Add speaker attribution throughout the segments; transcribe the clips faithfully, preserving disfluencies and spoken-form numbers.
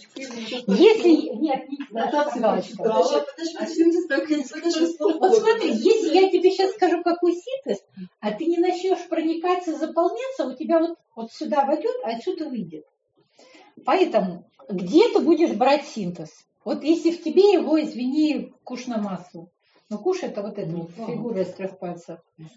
Speaker 1: галочку.
Speaker 2: Если нет, не галочка. Вот смотри, если я тебе сейчас скажу, какой синтез, а ты не начнешь проникаться, заполняться, у тебя вот, вот сюда войдет, а отсюда выйдет. Поэтому где ты будешь брать синтез? Вот если в тебе его, извини, куш на массу. Но куш это вот эта ну, вот фигура из трех пальцев.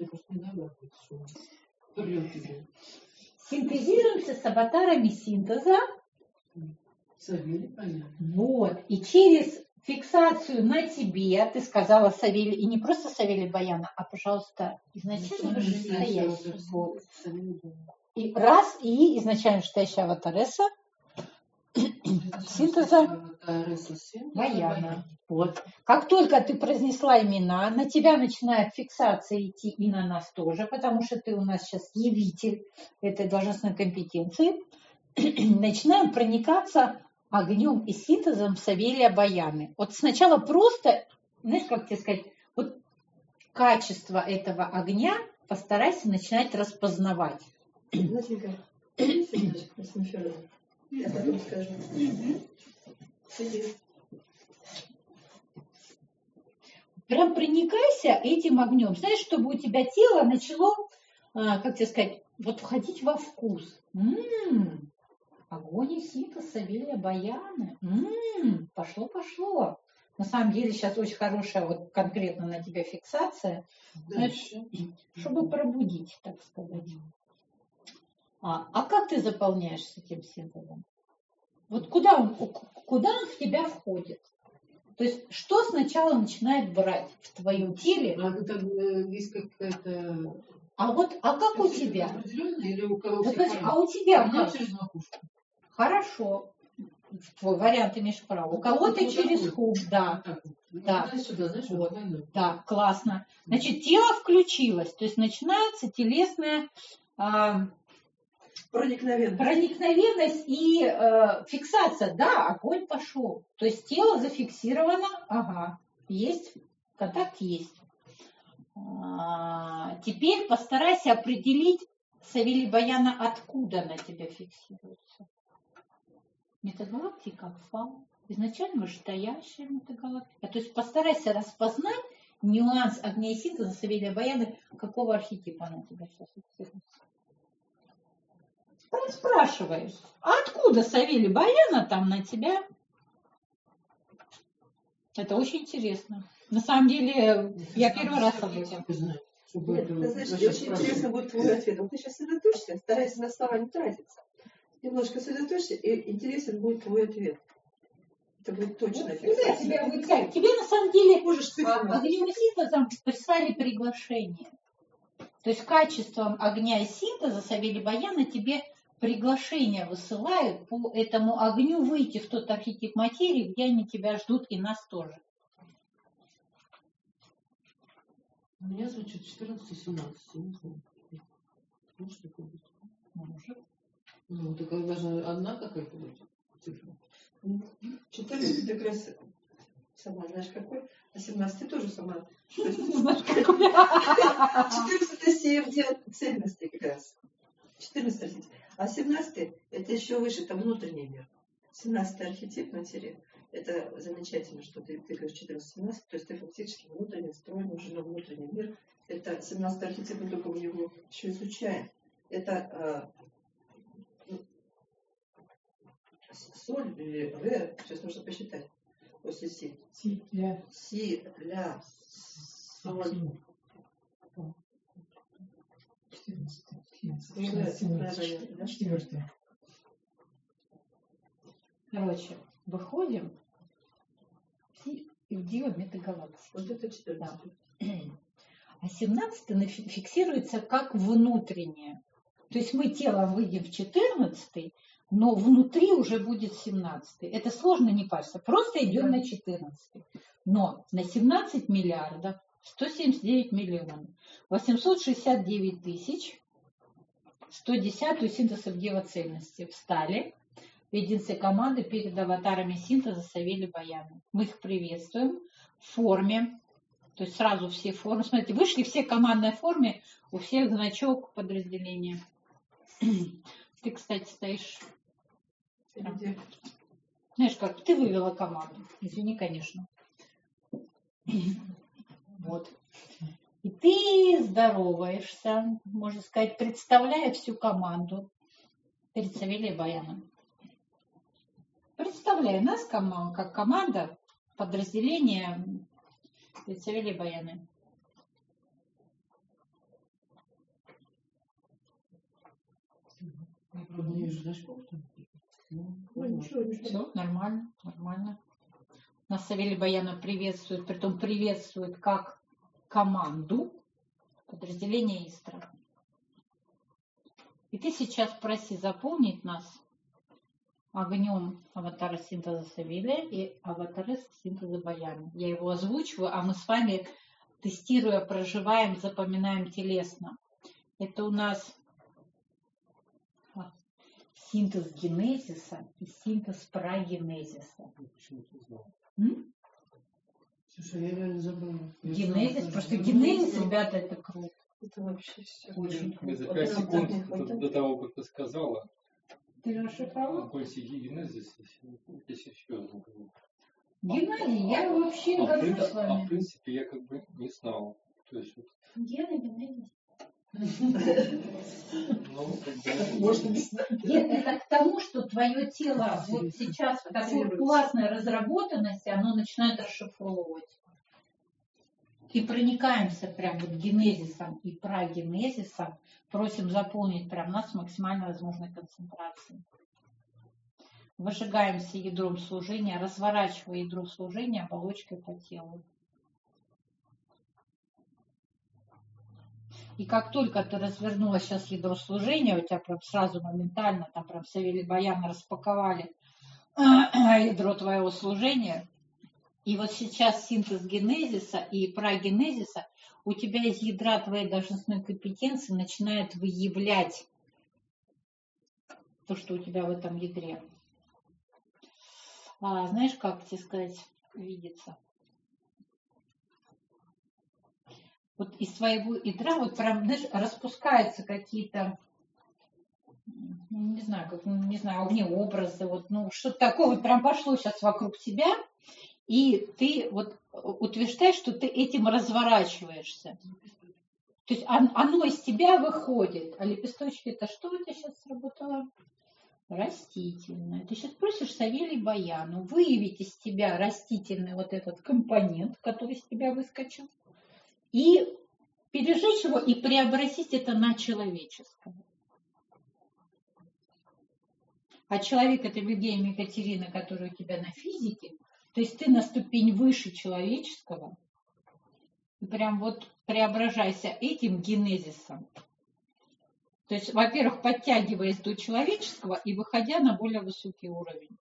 Speaker 2: Синтезируемся с аватарами синтеза.
Speaker 3: Савелий, понятно.
Speaker 2: Вот. И через фиксацию на тебе, ты сказала Савелий, и не просто Савелий Баяна, а, пожалуйста, изначально вышестоящий. Вот. И раз, и изначально вышестоящая аватареса синтеза Баяна. Вот. Как только ты произнесла имена, на тебя начинает фиксация идти и на нас тоже, потому что ты у нас сейчас явитель этой должностной компетенции. Начинаем проникаться огнем и синтезом Савелия Баяны. Вот сначала просто, знаешь, как тебе сказать, вот качество этого огня постарайся начинать распознавать.
Speaker 1: Наденька, я потом скажу.
Speaker 2: Прям проникайся этим огнем. Знаешь, чтобы у тебя тело начало, как тебе сказать, вот входить во вкус. М-м-м. Огонь и синтез Савелия Баяны. М-м, пошло, пошло. На самом деле сейчас очень хорошая вот конкретно на тебя фиксация, знаешь, чтобы пробудить, так сказать. А, а как ты заполняешь с этим синтезом? Вот куда он, куда он в тебя входит? То есть что сначала начинает брать в твоем теле?
Speaker 3: А это есть какая-то...
Speaker 2: А вот, а как у тебя?
Speaker 3: Или у кого
Speaker 2: Вот, значит, а у тебя
Speaker 3: как?
Speaker 2: через макушку. Хорошо. Твой вариант имеешь право. У кого-то через хук, да. Да.
Speaker 3: Сюда, знаешь,
Speaker 2: вот. Да, классно. Значит, тело включилось. То есть начинается телесная а,
Speaker 1: проникновенность.
Speaker 2: проникновенность и а, фиксация. Да, огонь пошел. То есть тело зафиксировано. Ага, есть. Контакт есть. А, теперь постарайся определить, Савелий Баяна, откуда на тебя фиксируется. Метагалактика фау. Изначально вышестоящая метагалактика. То есть постарайся распознать нюанс огня и синтеза Савелия Баяны, какого архетипа она тебя сейчас фиксируется. Спрашиваешь, а откуда Савелий Баяна там на тебя? Это очень интересно. На самом деле, я первый раз об этом.
Speaker 1: Нет, ты знаешь, очень интересно будет твой ответ. Вот ты сейчас сосредоточься, старайся на слова не тратиться. Немножко сосредоточься, и интересен будет твой ответ. Это будет точно.
Speaker 2: Вот, куда тебя вытягивать? Тебе на самом деле огнем и синтезом прислали приглашение. То есть качеством огня и синтеза Савелий Баяна тебе приглашение высылают по этому огню выйти в тот архетип материи, где они тебя ждут, и нас тоже.
Speaker 3: У меня звучит четырнадцать-семнадцать. Не знаю. Может такое быть?
Speaker 2: Может.
Speaker 3: Ну, такая даже одна какая-то будет цифра.
Speaker 1: четырнадцать как раз сама знаешь какой, а семнадцать тоже сама.
Speaker 2: Знаешь какой?
Speaker 1: четырнадцать это семь цельности как раз. четырнадцать а семнадцать это еще выше, это внутренний мир. семнадцатый архетип материи. Это замечательно, что ты, ты говоришь четырнадцать-семнадцать, то есть ты фактически внутренне встроен уже на внутренний мир. Это семнадцатый архетип, мы только его еще изучаем. Это э, соль или ре, сейчас нужно посчитать. После си.
Speaker 3: Си, ля.
Speaker 1: Си, ля, соль.
Speaker 3: Четвертый.
Speaker 2: Короче, выходим и делаем метагалактику.
Speaker 1: Вот это четырнадцать.
Speaker 2: Да. А семнадцатый фиксируется как внутреннее. То есть мы телом выйдем в четырнадцатый, но внутри уже будет семнадцатый. Это сложно не парься. Просто идем на четырнадцатый. Но на семнадцать миллиардов сто семьдесят девять миллионов восемьсот шестьдесят девять тысяч сто десятую синтезов геоцельности встали в единице команды перед аватарами синтеза Савелий Баяна. Мы их приветствуем в форме. То есть сразу все формы. Смотрите, вышли все в командной форме, у всех значок подразделения. Ты, кстати, стоишь.
Speaker 1: Где?
Speaker 2: Знаешь, как ты вывела команду. Извини, конечно. Вот. И ты здороваешься, можно сказать, представляя всю команду перед Савелием Баяном. Представляя нас как команда, подразделение перед Савелием Баяном. Все нормально, нормально. Нас Савелий Баянов приветствует, притом приветствует как команду подразделения Истра. И ты сейчас проси заполнить нас огнем аватара синтеза Савелия и аватара синтеза Баяна. Я его озвучиваю, а мы с вами, тестируя, проживаем, запоминаем телесно. Это у нас синтез генезиса и синтез прагенезиса. М?
Speaker 3: Слушай, я реально забыла.
Speaker 2: Генезис, просто генезис, ребята, это круто.
Speaker 1: Это вообще все.
Speaker 2: Очень
Speaker 4: Я за
Speaker 2: круто.
Speaker 4: пять секунд до, до того, как ты сказала,
Speaker 2: Ты расшифровал?
Speaker 4: Кольци генезис, если серьезно говорю.
Speaker 2: Геннадий, я вообще
Speaker 4: А, в
Speaker 2: горжусь
Speaker 4: принципе-
Speaker 2: с
Speaker 4: а в
Speaker 2: вами.
Speaker 4: принципе я как бы не знал. То есть, вот,
Speaker 2: Гена, Геннадий.
Speaker 4: ну, как бы,
Speaker 1: Можно не знать.
Speaker 2: Нет, это к тому, что твое тело вот сейчас в такой классной разработанности, оно начинает расшифровывать. И проникаемся прям вот генезисом и прагенезисом, просим заполнить прям нас с максимально возможной концентрацией. Выжигаемся ядром служения, разворачивая ядро служения оболочкой по телу. И как только ты развернула сейчас ядро служения, у тебя прям сразу моментально, там прям Савелий Баян распаковали ядро твоего служения. И вот сейчас синтез генезиса и прагенезиса у тебя из ядра твоей должностной компетенции начинает выявлять то, что у тебя в этом ядре. А, знаешь, как тебе сказать, видится? Вот из своего ядра вот прям, знаешь, распускаются какие-то, не знаю, как, не знаю, огнеобразы, вот, ну, что-то такое вот прям пошло сейчас вокруг тебя, и ты вот утверждаешь, что ты этим разворачиваешься. То есть оно из тебя выходит. А лепесточки, это что у тебя сейчас сработало? Растительное. Ты сейчас просишь Савелий Баяну выявить из тебя растительный вот этот компонент, который из тебя выскочил, и пережечь его и преобразить это на человеческое. А человек — это Вильгельм Екатерина, который у тебя на физике. То есть ты на ступень выше человеческого. И прям вот преображайся этим генезисом. То есть, во-первых, подтягиваясь до человеческого и выходя на более высокий уровень.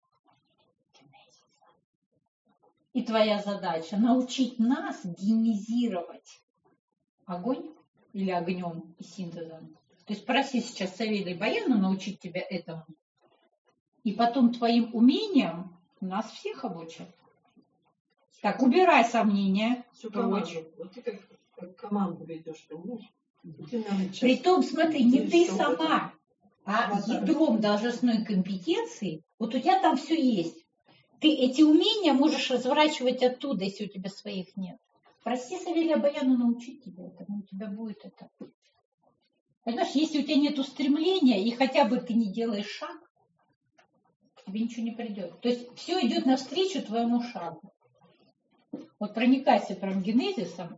Speaker 2: И твоя задача — научить нас генезировать огонь или огнем и синтезом. То есть проси сейчас Савелия Баяна научить тебя этому. И потом твоим умением нас всех обучат. Так, убирай сомнения.
Speaker 1: Всю команду. Вот ты как, как команду ведешь, понимаешь?
Speaker 2: Притом, смотри, не ты сама, а
Speaker 1: Аватар.
Speaker 2: ядром должностной компетенции, вот у тебя там все есть. Ты эти умения можешь разворачивать оттуда, если у тебя своих нет. Проси Савелия Баяна научить тебя этому, у тебя будет это. Понимаешь, если у тебя нет устремления, и хотя бы ты не делаешь шаг, к тебе ничего не придет. То есть все идет навстречу твоему шагу. Вот проникайся прям генезисом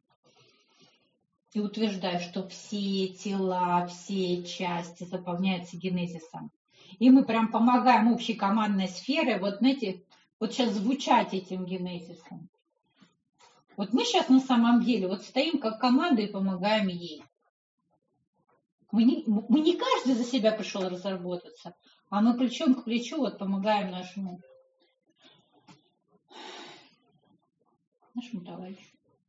Speaker 2: и утверждай, что все тела, все части заполняются генезисом. И мы прям помогаем общей командной сфере, вот знаете, вот сейчас звучать этим генезисом. Вот мы сейчас на самом деле вот стоим как команда и помогаем ей. Мы не, мы не каждый за себя пришел разработаться, а мы плечом к плечу вот помогаем нашему, нашему товарищу.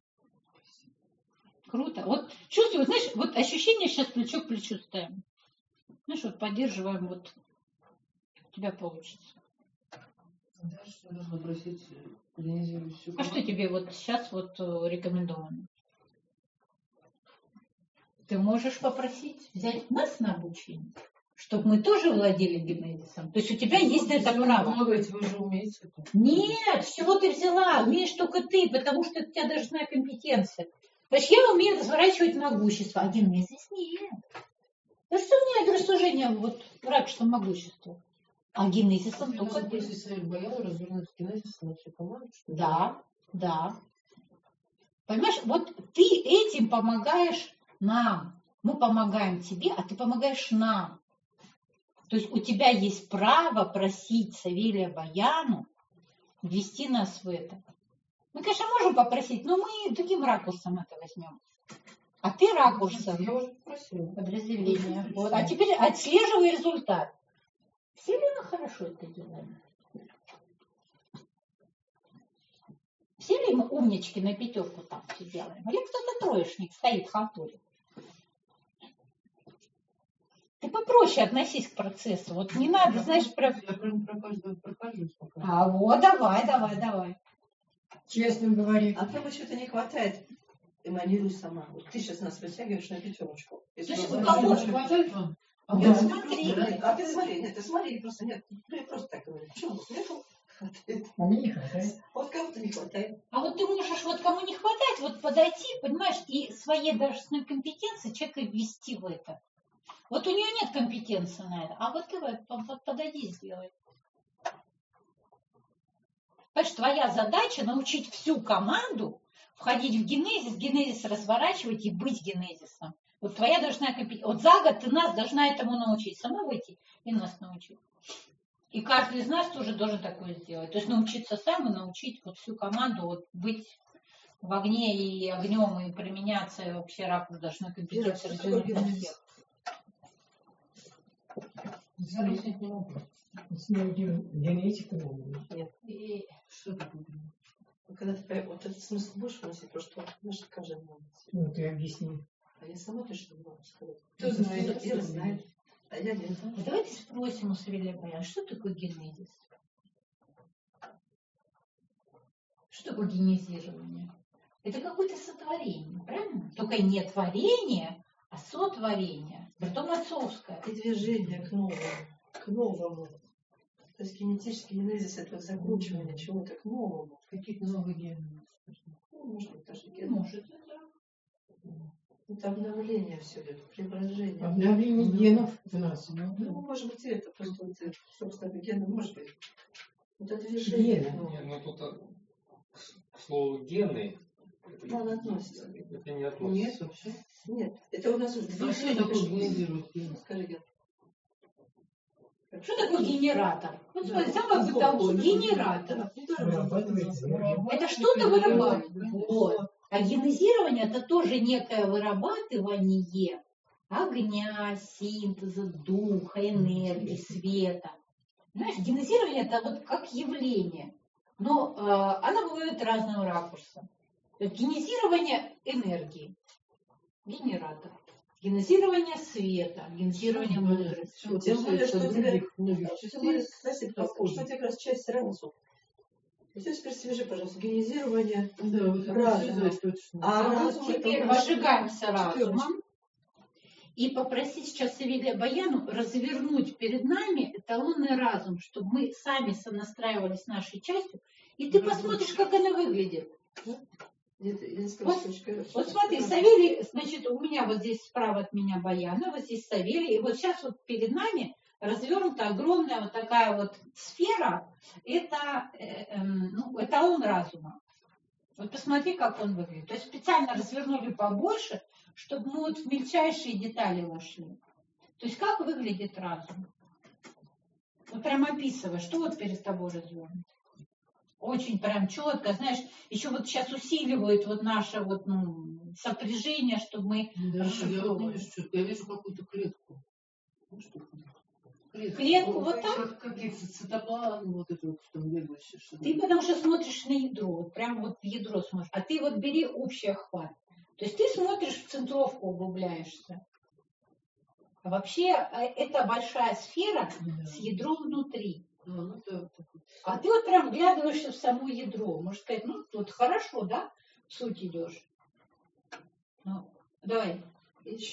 Speaker 2: Круто. Вот чувствую, знаешь, вот ощущение сейчас плечо к плечу стоим. Знаешь, вот поддерживаем, вот у тебя получится.
Speaker 3: Дальше нужно бросить, генезировать всю
Speaker 2: А
Speaker 3: команду.
Speaker 2: что тебе вот сейчас вот рекомендовано? Ты можешь попросить взять нас на обучение, чтобы мы тоже владели генезисом. То есть у тебя есть на это право.
Speaker 3: Вы говорите, вы уже умеете это.
Speaker 2: Нет, с чего ты взяла? Умеешь только ты, потому что у тебя должна компетенция. Значит, я умею разворачивать могущество, а генезис нет. Да что у меня это рассуждение, вот рак, что могущество. А генезисом только ты.
Speaker 3: Если Савелий Баян развернуть генезис на всю команду, что ли?
Speaker 2: Да, да. Понимаешь, вот ты этим помогаешь нам. Мы помогаем тебе, а ты помогаешь нам. То есть у тебя есть право просить Савелия Баяну ввести нас в это. Мы, конечно, можем попросить, но мы другим ракурсом это возьмем. А ты ракурсом
Speaker 3: Я уже попросила.
Speaker 2: подразделения. Вот. А теперь отслеживай результат. Все ли мы хорошо это делаем? Все ли мы умнички на пятерку там все делаем? Или кто-то троечник стоит, халтурит? Ты попроще относись к процессу. Вот не надо, знаешь, про...
Speaker 3: Я прям про каждого прокажусь пока.
Speaker 2: А вот, давай, давай, давай.
Speaker 5: Честно говоря.
Speaker 1: А то чего-то не хватает. Эманируй сама. Вот ты сейчас нас вытягиваешь на пятерочку. Если
Speaker 2: То есть
Speaker 1: мы
Speaker 2: у
Speaker 1: знаем,
Speaker 2: кого
Speaker 1: что-
Speaker 3: Не хватает вам? А
Speaker 1: Нет,
Speaker 3: вы
Speaker 1: смотри, нет, а ты смотри, нет, ты смотри, просто нет, ну, я просто так говорю. Почему? Нету? Хватает.
Speaker 5: А мне не хватает.
Speaker 1: Вот кого-то не хватает.
Speaker 2: А вот ты можешь, вот кому не хватает, вот подойти, понимаешь, и своей должностной компетенции человека ввести в это. Вот у нее нет компетенции на это, а вот ты вот, вот подойди, сделай. Понимаешь, твоя задача научить всю команду входить в генезис, генезис разворачивать и быть генезисом. Вот твоя должна компетенция. Вот за год ты нас должна этому научить. Сама выйти и нас научить. И каждый из нас тоже должен такое сделать. То есть научиться сам и научить вот всю команду вот быть в огне и огнем и применяться, и вообще ракурс должна компетенция развивать на всех.
Speaker 3: Объяснить не могу.
Speaker 5: С генетика надо.
Speaker 1: Нет.
Speaker 2: И
Speaker 3: Что такое?
Speaker 1: Ну, когда ты пой- вот этот смысл будешь вносить, потому что знаешь, каждый может.
Speaker 5: Ну, ты объясни.
Speaker 1: А я сама точно не могу сказать.
Speaker 3: Кто
Speaker 1: Ира
Speaker 3: знает?
Speaker 1: Ира знает. А я нет.
Speaker 2: а давайте спросим у Савелия Баяна, что такое генезис? Что такое генезирование? Это какое-то сотворение, правильно? Только не творение, а сотворение. Притом отцовское.
Speaker 1: И движение к новому. К новому. То есть генетический генезис — это вот закручивание чего-то к новому.
Speaker 3: Какие-то новые гены.
Speaker 1: Ну, может быть, даже
Speaker 2: Не
Speaker 1: ген.
Speaker 2: может, да.
Speaker 1: Это обновление все идет, преображение.
Speaker 5: Обновление генов в нас.
Speaker 1: Ну, может быть, и это просто вот, э, собственно, гены, может быть. Это движение.
Speaker 5: Гены.
Speaker 1: ну,
Speaker 4: Не, ну тут а, к, к слову гены. Это,
Speaker 1: Да, она относится.
Speaker 4: это не относится.
Speaker 3: Нет, вообще.
Speaker 1: Нет, это у нас уже
Speaker 3: А что
Speaker 1: движение.
Speaker 3: такое
Speaker 1: пишет.
Speaker 3: генезировать гены?
Speaker 1: Скажи, Ген.
Speaker 2: Что такое генератор? Вот
Speaker 1: Да.
Speaker 2: смотри, самое бытовое.
Speaker 1: Да.
Speaker 2: Генератор.
Speaker 1: Да, не тоже
Speaker 5: Вырабатывает энергию.
Speaker 2: Это что-то вырабатывает. Вот. А генезирование это тоже некое вырабатывание огня, синтеза, духа, энергии, света. Знаешь, генезирование это вот как явление. Но э, оно бывает разного ракурса. То есть генезирование энергии. Генератор. Генезирование света. Генезирование мудрости.
Speaker 1: Тем более, что у тебя-
Speaker 3: многих
Speaker 1: Тем более,
Speaker 3: частей
Speaker 1: кстати, просто,
Speaker 3: похожи.
Speaker 1: что у тебя как раз часть разума. Вот здесь теперь свяжи, пожалуйста, генезирование.
Speaker 3: Да, вот это
Speaker 1: Разум.
Speaker 3: связать точно.
Speaker 1: А разум
Speaker 2: Теперь
Speaker 1: это у нас
Speaker 2: пожигаемся
Speaker 1: четверочка.
Speaker 2: разумом и попросить сейчас Савелия Баяну развернуть перед нами эталонный разум, чтобы мы сами сонастраивались нашей частью, и ты посмотришь, как она выглядит.
Speaker 1: Где-то единственная
Speaker 2: Вот-
Speaker 1: точка.
Speaker 2: Вот смотри, Савелий, значит, у меня вот здесь справа от меня Баяна, вот здесь Савелий, и вот сейчас вот перед нами развернута огромная вот такая вот сфера, это э, эм, ну, эталон разума. Вот посмотри, как он выглядит. То есть специально развернули побольше, чтобы мы вот в мельчайшие детали вошли. То есть как выглядит разум? Вот прям описывай, что вот перед тобой развернуто. Очень прям четко, знаешь, еще вот сейчас усиливает вот наше вот, ну, сопряжение, чтобы мы
Speaker 3: Да, я вот не
Speaker 2: расшифровывали.
Speaker 3: вижу, что я вижу какую-то клетку. Ну, что клетку?
Speaker 2: Клетку вот так?
Speaker 3: Как, какие-то цитоплазмы, вот это вот, что бегающее. что-то.
Speaker 2: Ты потому что смотришь на ядро, вот прям вот в ядро смотришь, а ты вот бери общий охват. То есть ты смотришь в центровку, углубляешься. А вообще э, это большая сфера
Speaker 3: Да.
Speaker 2: с ядром внутри.
Speaker 3: А, ну, да, вот так вот.
Speaker 2: А ты вот прям вглядываешься в само ядро. Можно сказать, ну, тут хорошо, да, в суть идешь. Ну, давай.
Speaker 1: Еще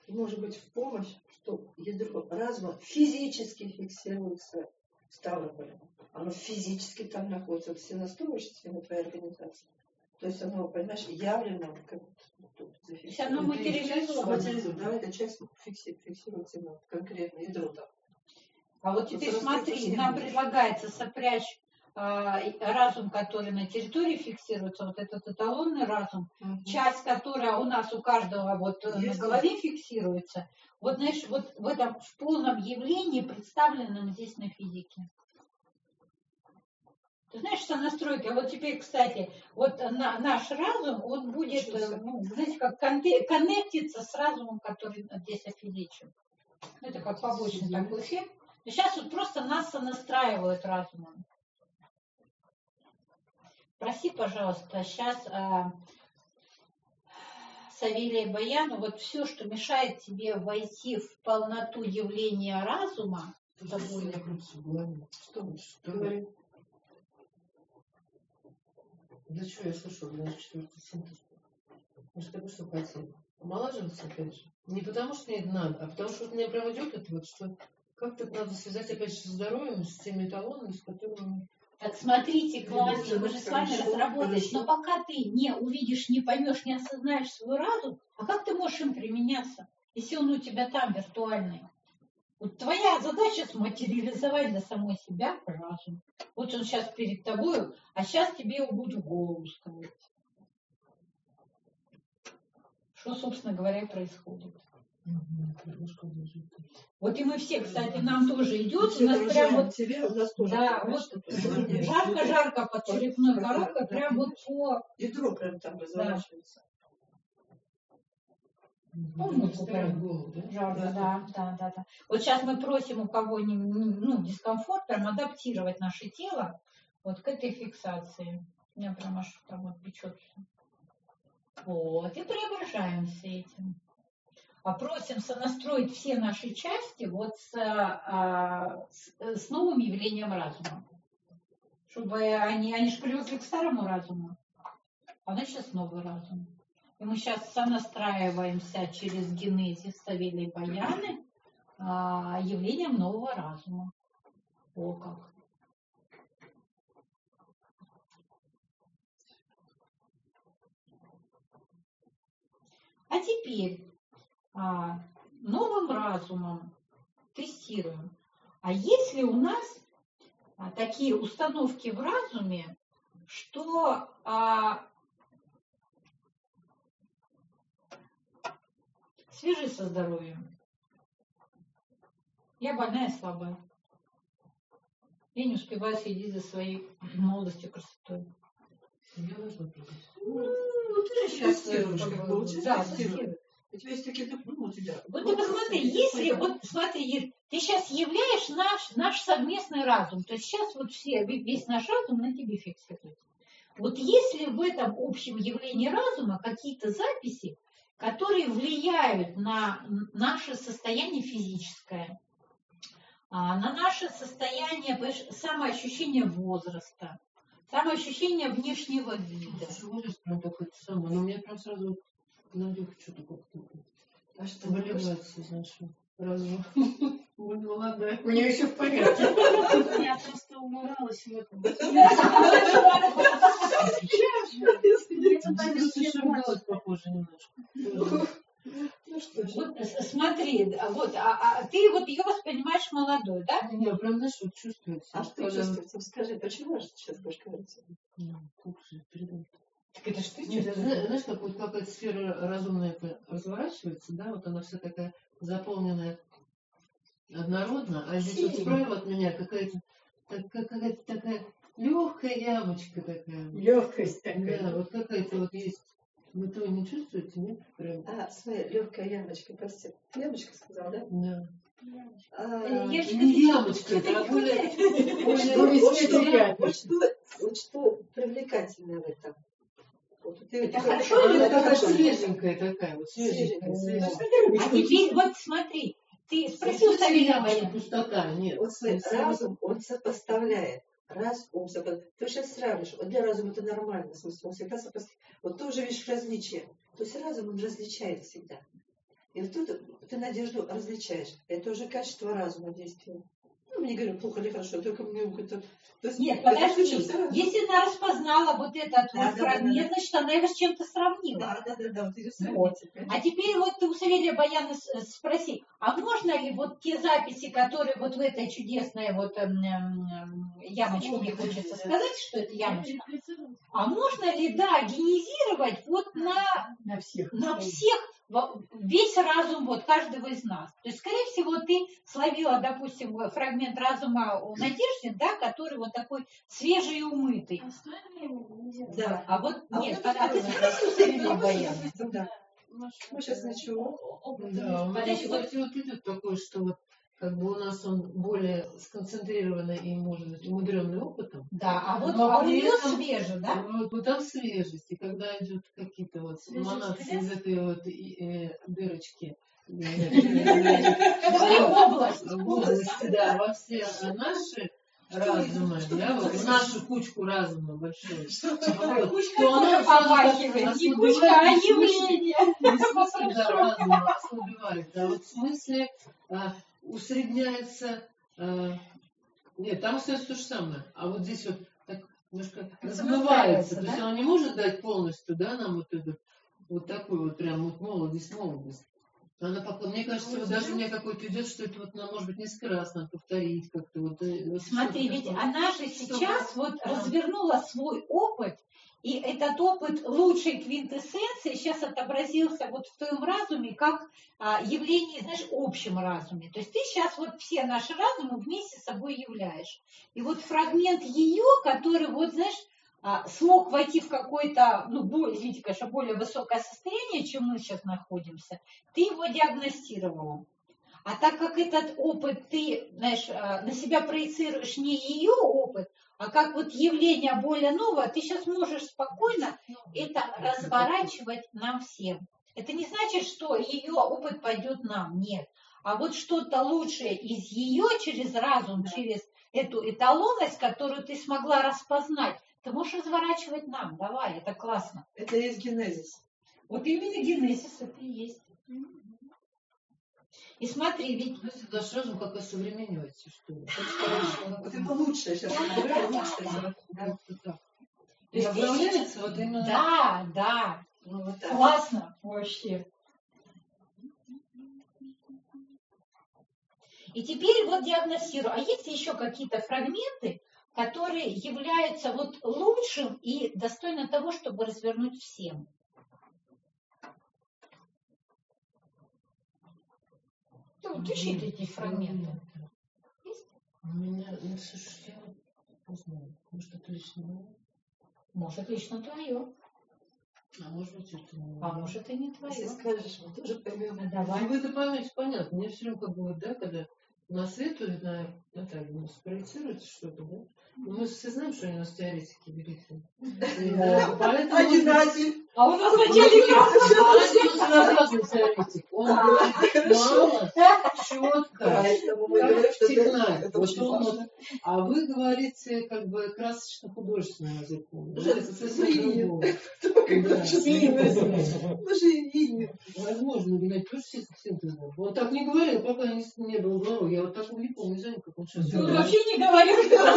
Speaker 1: может быть в помощь, что ядро разума физически фиксируется в Ставрополе. Оно физически там находится. Вот все настойчивости на твоей организации. То есть оно, понимаешь, явлено, как тут
Speaker 2: То есть оно
Speaker 1: зафиксировано.
Speaker 2: материализовано.
Speaker 1: Материализовано, да, эта часть фикси- фиксируется на конкретное ядро там.
Speaker 2: А вот теперь
Speaker 1: Вот
Speaker 2: смотри,
Speaker 1: просто
Speaker 2: нам
Speaker 1: будешь.
Speaker 2: предлагается сопрячь а, разум, который на территории фиксируется, вот этот эталонный разум,
Speaker 1: Мгм.
Speaker 2: часть, которая у нас у каждого вот э, на
Speaker 1: Есть.
Speaker 2: голове фиксируется, вот знаешь, вот в этом в полном явлении, представленном здесь на физике. Ты знаешь, сонастройки, а вот теперь, кстати, вот на, наш разум, он будет, э, ну, знаете, как конте- коннектиться с разумом, который здесь офизичен. Это как побочный такой эффект. Сейчас вот просто нас сонастраивают разумом. Проси, пожалуйста, сейчас а, Савелия Баяну, вот все, что мешает тебе войти в полноту явления разума,
Speaker 3: Что больно крутится в голове?
Speaker 1: Что вы
Speaker 3: Что
Speaker 1: говорите?
Speaker 3: Для чего я слышу, для четвертый синтез? Мы же только что хотели. Омолаживаться опять же. Не потому, что мне это надо, а потому, что вот меня прямо идет это вот, что как-то это надо связать опять же со здоровьем, с теми эталонами, с которыми...
Speaker 2: так смотрите, Клавдия, мы же с вами
Speaker 1: Хорошо,
Speaker 2: разработались,
Speaker 1: хорошо.
Speaker 2: но пока ты не увидишь, не поймешь, не осознаешь свой разум, а как ты можешь им применяться, если он у тебя там виртуальный? Вот твоя задача сматериализовать для самой себя разум. Вот он сейчас перед тобой, а сейчас тебе его будет в голову ставить. Что, собственно говоря, происходит? Вот и мы все, кстати, нам тоже идет, у нас прям вот,
Speaker 1: тебе, у нас тоже,
Speaker 2: да,
Speaker 1: понимаешь,
Speaker 2: вот
Speaker 1: что происходит.
Speaker 2: жарко-жарко под черепной
Speaker 1: Да,
Speaker 2: коробкой,
Speaker 1: да,
Speaker 2: прям
Speaker 1: да.
Speaker 2: вот по...
Speaker 1: Ядро прям там разворачивается.
Speaker 2: Ну,
Speaker 3: Вставать голову, да?
Speaker 2: Жарко, да, да, да, да. Вот сейчас мы просим у кого не, ну, дискомфорт, прям адаптировать наше тело вот к этой фиксации. У меня прям аж там вот печется. Вот, и преображаемся этим. А просим сонастроить все наши части вот с, а, с, с новым явлением разума. Чтобы они, они же привыкли к старому разуму, а значит сейчас новый разум. И мы сейчас сонастраиваемся через генезис Савелии Баяны а, явлением нового разума. О как! А теперь а, новым разумом тестируем. А если у нас а, такие установки в разуме, что а, свяжи со здоровьем. Я больная и слабая. Я не успеваю следить за своей молодостью, красотой.
Speaker 3: Я должна прийти.
Speaker 1: Ну, ты же сейчас
Speaker 2: тестируешь,
Speaker 1: как
Speaker 2: как
Speaker 1: бы,
Speaker 2: бы,
Speaker 1: вот
Speaker 2: да,
Speaker 1: сейчас тестируешь. У тебя есть такие, ну, у тебя.
Speaker 2: Вот ты посмотри, если, вот смотри, Ир, ты сейчас являешь наш, наш совместный разум, то есть сейчас вот все, весь наш разум на тебе фиксируется. Вот если в этом общем явлении разума какие-то записи, которые влияют на наше состояние физическое, на наше состояние, самоощущение возраста, самоощущение внешнего вида.
Speaker 3: Возраст прям такой самый, но у меня прям сразу ноги что-то как-то
Speaker 1: А что
Speaker 3: выливается, знаешь, разум. Будь молодая.
Speaker 5: У нее еще в порядке.
Speaker 3: Я просто умиралась в этом. Похоже немножко.
Speaker 1: Ну что ж.
Speaker 2: Вот смотри, вот, а, а ты вот ее воспринимаешь молодой, да?
Speaker 3: Я прям, знаешь, вот чувствуется.
Speaker 1: А что чувствуете? Скажи, почему же ты сейчас будешь говорить?
Speaker 3: Как же передать?
Speaker 2: Так это ж ты
Speaker 3: Нет,
Speaker 2: что-то...
Speaker 3: зна- знаешь, как вот какая-то сфера разумная разворачивается, да, вот она вся такая заполненная однородно, а здесь вот справа от меня какая-то так- какая-то такая легкая ямочка такая.
Speaker 5: Легкость
Speaker 3: Да,
Speaker 5: такая.
Speaker 3: вот какая-то вот есть. Вы этого не чувствуете, нет? Прям.
Speaker 1: А, смотри, легкая ямочка, прости. Ямочка сказал, да?
Speaker 3: Да.
Speaker 1: А,
Speaker 2: Я же
Speaker 3: Не ямочка, это а более...
Speaker 1: более-
Speaker 5: более
Speaker 1: вот что-
Speaker 5: приятно.
Speaker 1: вот что- вот что привлекательное в этом. Вот ты-
Speaker 2: Это
Speaker 1: ты-
Speaker 2: хорошо
Speaker 1: ты-
Speaker 2: или
Speaker 3: Она
Speaker 1: это
Speaker 3: такая
Speaker 1: хорошо?
Speaker 3: свеженькая такая, вот свеженькая,
Speaker 1: Свеженькая.
Speaker 3: свеженькая.
Speaker 2: А теперь вот смотри, ты спросил Савелия
Speaker 3: Свеженькая
Speaker 2: Баяна.
Speaker 3: пустота, нет.
Speaker 1: Вот смотри,
Speaker 3: Не
Speaker 1: разум, он сопоставляет. Раз ум сопоставляет. Ты сейчас сравнишь. Вот для разума это нормально. В смысле, он всегда сопоставляет. Вот ты уже видишь различия. То есть разум, он различает всегда. И вот тут ты надежду различаешь. Это уже качество разума действия. Ну, не говорю, плохо или хорошо, только мне это... То есть,
Speaker 2: Нет,
Speaker 1: это
Speaker 2: подожди.
Speaker 1: случилось сразу.
Speaker 2: Если она распознала вот этот
Speaker 1: Да,
Speaker 2: вот
Speaker 1: да,
Speaker 2: фрагмент,
Speaker 1: да, да.
Speaker 2: значит, она его с чем-то сравнила.
Speaker 1: Да, да, да, да, вот ее
Speaker 2: Вот.
Speaker 1: сравните, понимаешь?
Speaker 2: А теперь вот ты у Савелия Баяна с- спроси, а можно ли вот те записи, которые вот в этой чудесной вот эм, эм, ямочке, мне хочется сказать, что это ямочка, а можно ли, да, генезировать вот на,
Speaker 5: На всех.
Speaker 2: на всех, во- весь разум вот каждого из нас? То есть, скорее всего, ты словила, допустим, фрагмент разума у Надежды, да, который вот такой свежий и умытый.
Speaker 1: Да.
Speaker 2: А вот,
Speaker 1: А
Speaker 2: нет,
Speaker 1: вот
Speaker 2: а, а ты
Speaker 1: это
Speaker 2: спроси у Савелия Баяна.
Speaker 1: Да. Мы сейчас ничего.
Speaker 3: Да, у меня,
Speaker 2: Подожди, вот-
Speaker 3: кстати, вот идет такое, что вот как бы у нас он более сконцентрированный и, может быть, умудренный опытом.
Speaker 2: Да, а вот
Speaker 3: Но
Speaker 2: а у
Speaker 3: при
Speaker 2: нее
Speaker 3: этом-
Speaker 2: свежий, да?
Speaker 3: Вот, вот там свежесть, и когда идут какие-то вот эманации из этой вот и- э, дырочки,
Speaker 2: Это область.
Speaker 3: в области, да, во все наши разумы, да, вот в нашу кучку разума большую, вот,
Speaker 2: Кучка
Speaker 3: то она
Speaker 2: тоже попахивает, не кучка, а
Speaker 3: ослабевает, не в смысле-
Speaker 2: явление.
Speaker 3: не в смысле, да, разума ослабевает, а вот в смысле а, усредняется, а, нет, там остается то же самое, а вот здесь вот так немножко размывается, то есть
Speaker 2: да?
Speaker 3: он не может дать полностью, да, нам вот этот, вот такой вот прям вот молодость, молодость. Она пока, мне кажется, вот даже мне какой-то идет, что это вот, ну, может быть, несколько раз надо повторить как-то вот. э, вот
Speaker 2: Смотри,
Speaker 3: что-то
Speaker 2: ведь
Speaker 3: такое.
Speaker 2: она же сейчас вот развернула свой опыт, и этот опыт лучшей квинтэссенции сейчас отобразился вот в твоем разуме как а, явление, знаешь, общем разуме. То есть ты сейчас вот все наши разумы вместе с собой являешь. И вот фрагмент ее, который вот, знаешь, а, смог войти в какое-то, ну, более, извините, конечно, более высокое состояние, чем мы сейчас находимся, ты его диагностировала. А так как этот опыт ты, знаешь, а, на себя проецируешь не ее опыт, а как вот явление более новое, ты сейчас можешь спокойно это разворачивать нам всем. Это не значит, что ее опыт пойдет нам, нет. А вот что-то лучшее из ее через разум, через эту эталонность, которую ты смогла распознать, ты можешь разворачивать нам. Давай, это классно.
Speaker 1: Это и есть генезис.
Speaker 2: Вот именно генезис это и есть. И смотри, ведь...
Speaker 3: То есть наш разум как осовременивается, что ли. Очень хорошо.
Speaker 1: Вот это лучшее сейчас. я говорю, лучшее. Да.
Speaker 3: Как-то так.
Speaker 2: То есть
Speaker 3: И обновляется вот именно...
Speaker 2: Да, да.
Speaker 1: Ну, вот так.
Speaker 2: Классно вообще. И теперь вот диагностирую. А есть еще какие-то фрагменты, которые являются вот лучшим и достойны того, чтобы развернуть всем? Ну, вот ищите эти фрагменты. Есть?
Speaker 3: У меня, ну, слушай, я не знаю, может, это лично мое,
Speaker 2: Может, лично твое,
Speaker 3: а может быть, это не
Speaker 2: а
Speaker 3: мое.
Speaker 2: может и не
Speaker 1: Если
Speaker 2: твое.
Speaker 1: скажешь, мы тоже поймем.
Speaker 2: Ну, давай.
Speaker 3: Ну, вы это поймете, понятно. Мне все равно как бы, вот, да, когда на свету, на Наталью, у нас проецируется что-то, да? Но мы все знаем, что они у нас теоретики великие. И, да, поэтому...
Speaker 1: А Геннадий?
Speaker 2: А у нас
Speaker 3: Геннадий
Speaker 2: начали
Speaker 3: своеобразный теоретик. Он говорит мало, четко,
Speaker 1: Поэтому мы говорим,
Speaker 3: как
Speaker 1: что это,
Speaker 3: сигнал.
Speaker 1: это
Speaker 3: Вот
Speaker 1: очень
Speaker 3: он
Speaker 1: важно.
Speaker 3: вот- А вы говорите как бы красочно-художественным языком. Да?
Speaker 1: Да,
Speaker 3: Это совсем
Speaker 1: зрение.
Speaker 3: другое.
Speaker 1: Как
Speaker 3: Да.
Speaker 1: бы счастливое. Мы же и
Speaker 3: Возможно, Геннадий тоже синтез был. Он так не говорил, пока не, не был главой. Я вот такого не помню, не знаю, как он сейчас
Speaker 5: Да.
Speaker 2: Он
Speaker 3: говорит.
Speaker 2: вообще не говорил.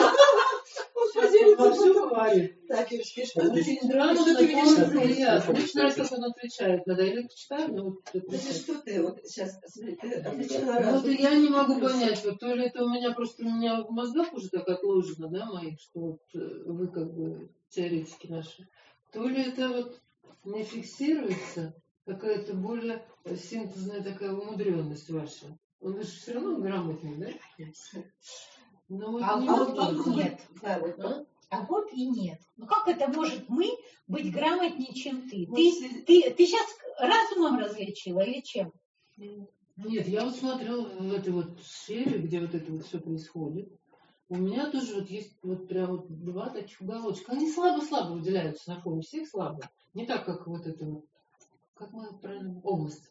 Speaker 3: Он вовсю говорит.
Speaker 1: Так, Юрский, что
Speaker 3: Очень
Speaker 1: ты?
Speaker 3: грамотно,
Speaker 1: Что ты видишь?
Speaker 3: коротко и ясно. Мне очень нравится, как он отвечает. Надо я почитаю, но вот это-
Speaker 1: Да что ты вот сейчас, смотри, ты отвечала
Speaker 3: Ну,
Speaker 1: раз.
Speaker 3: вот я не могу понять, вот то ли это у меня просто у меня в мозгах уже так отложено, да, моих, что вот э, вы как бы теоретики наши, то ли это вот не фиксируется какая-то более э, синтезная такая умудренность ваша. Он же все равно грамотный, да? Но вот
Speaker 2: А
Speaker 3: не
Speaker 2: вот
Speaker 3: могу.
Speaker 2: и нет.
Speaker 1: Да, вот.
Speaker 3: А?
Speaker 2: А вот и нет. Ну как это может мы быть грамотнее, чем ты?
Speaker 1: Мы
Speaker 2: Ты,
Speaker 1: все-
Speaker 2: ты, ты сейчас разумом различила или чем?
Speaker 3: Нет, я вот смотрела в этой вот сфере, где вот это вот все происходит. У меня тоже вот есть вот прям вот два таких уголочка. Они слабо-слабо выделяются на фоне всех слабо. Не так, как вот это вот, как мы правильно, область.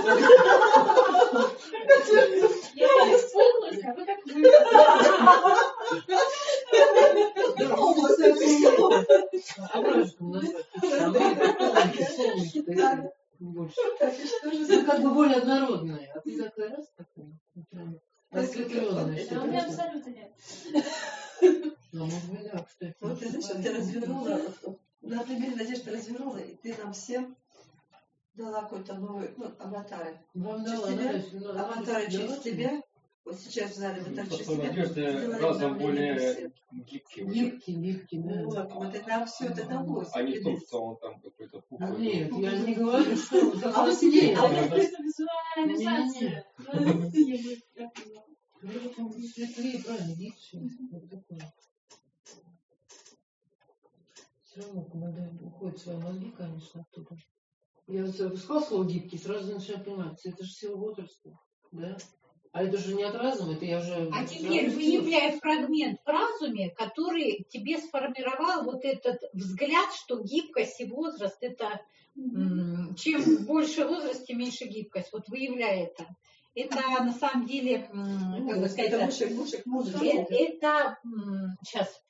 Speaker 2: Я испугалась, а вы как
Speaker 3: А правильно назвать? Там полненький, полненький. больше.
Speaker 1: Так, и что же
Speaker 3: Ну,
Speaker 1: за...
Speaker 3: как бы более однородная. А ты такая раз такая.
Speaker 1: Так,
Speaker 3: Осветленная.
Speaker 1: это
Speaker 3: что-то
Speaker 1: у меня
Speaker 3: такое.
Speaker 6: абсолютно нет.
Speaker 3: Ну, может быть, да, кстати.
Speaker 1: Вот ты, знаешь, вот ты развернула, на примере Надежды развернула, и ты нам всем дала какой-то новый, ну, аватары.
Speaker 3: Вам
Speaker 1: Через
Speaker 3: дала,
Speaker 1: тебя,
Speaker 3: ну, то есть, ну,
Speaker 1: аватары
Speaker 3: дала
Speaker 1: через
Speaker 3: тебе?
Speaker 1: тебя. Вот сейчас в зале аватар через
Speaker 4: Просто
Speaker 1: тебя.
Speaker 4: Надежда
Speaker 1: сделали
Speaker 4: разом
Speaker 1: обновление
Speaker 4: более
Speaker 1: всех.
Speaker 4: гибкий уже.
Speaker 3: Гибкий, гибкий, да.
Speaker 1: Вот, вот это нам все это далось.
Speaker 4: А не то, что он там какой-то
Speaker 3: А
Speaker 4: пухлый.
Speaker 3: нет, я не говорю, что как
Speaker 1: А
Speaker 3: он
Speaker 1: вот тебе-
Speaker 3: сидит.
Speaker 6: А это просто визуализация.
Speaker 3: Светлее, правильно, гибче. Вот такое. Все равно, когда уходят свои мозги, конечно, оттуда. Я вот сказала слово гибкий, сразу начинаю понимать, это же сила возраста, да? А это же не от разума, это я уже...
Speaker 2: А теперь выявляй фрагмент в разуме, который тебе сформировал вот этот взгляд, что гибкость и возраст – это м, чем больше возраст, тем меньше гибкость. Вот выявляй это. Это на самом деле, м, как бы сказать,
Speaker 1: Это больше, больше к
Speaker 2: э,
Speaker 1: мудрости.
Speaker 2: это сейчас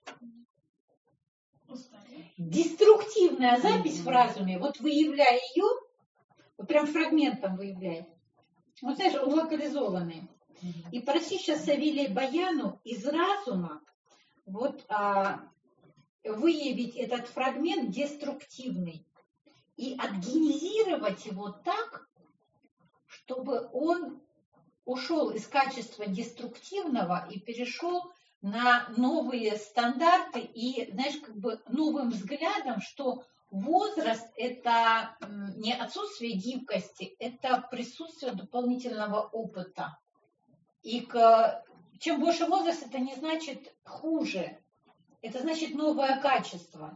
Speaker 2: деструктивная запись в разуме. Вот выявляй ее, вот прям фрагментом выявляй. Вот знаешь, локализованный. И проси сейчас Савелия Баяну из разума вот, а, выявить этот фрагмент деструктивный и отгенезировать его так, чтобы он ушел из качества деструктивного и перешел на новые стандарты и, знаешь, как бы новым взглядом, что возраст – это не отсутствие гибкости, это присутствие дополнительного опыта. И к, чем больше возраст, это не значит хуже, это значит новое качество.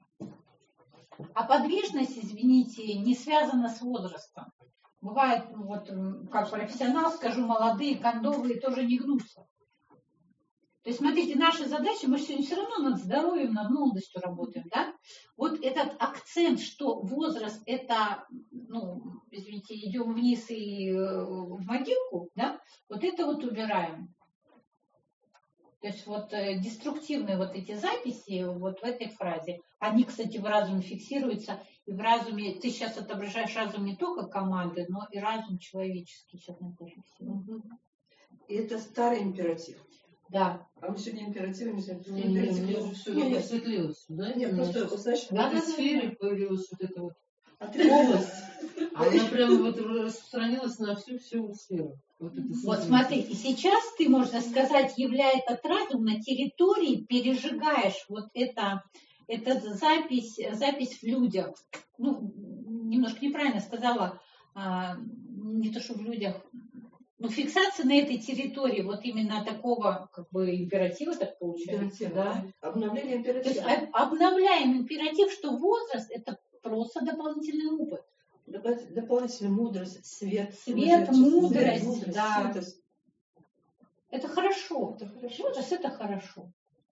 Speaker 2: А подвижность, извините, не связана с возрастом. Бывает, вот как профессионал скажу, молодые, кондовые тоже не гнутся. То есть, смотрите, наша задача, мы сегодня все равно над здоровьем, над молодостью работаем, да? Вот этот акцент, что возраст – это, ну, извините, идем вниз и в могилку, да? Вот это вот убираем. То есть вот э, деструктивные вот эти записи вот в этой фразе, они, кстати, в разуме фиксируются, и в разуме, ты сейчас отображаешь разум не только команды, но и разум человеческий сейчас на это фиксирует.
Speaker 1: И это старый императив.
Speaker 2: Да.
Speaker 1: А мы сегодня императивами сегодня
Speaker 3: Не, не, не, мне уже все
Speaker 1: Не, не.
Speaker 3: осветлилось, да?
Speaker 1: Нет, просто, вот, знаешь,
Speaker 3: В этой сфере появилась вот эта вот
Speaker 1: область.
Speaker 3: она прямо вот распространилась на всю-всю сферу. Вот, это
Speaker 2: Вот смотри, и сейчас ты, можно сказать, являя этот разум на территории, пережигаешь вот это, это запись, запись в людях. Ну, немножко неправильно сказала, а, не то, что в людях, но фиксация на этой территории вот именно такого как бы императива, так получается.
Speaker 1: Императива,
Speaker 2: Да?
Speaker 1: да. Обновление
Speaker 2: То есть
Speaker 1: императива.
Speaker 2: об- обновляем императив, что возраст – это просто дополнительный опыт.
Speaker 1: Добавить дополнительную мудрость, свет.
Speaker 2: Свет, мудрость,
Speaker 1: мудрость,
Speaker 2: да.
Speaker 1: свет.
Speaker 2: Это хорошо.
Speaker 1: Это хорошо.
Speaker 2: Возраст – это хорошо.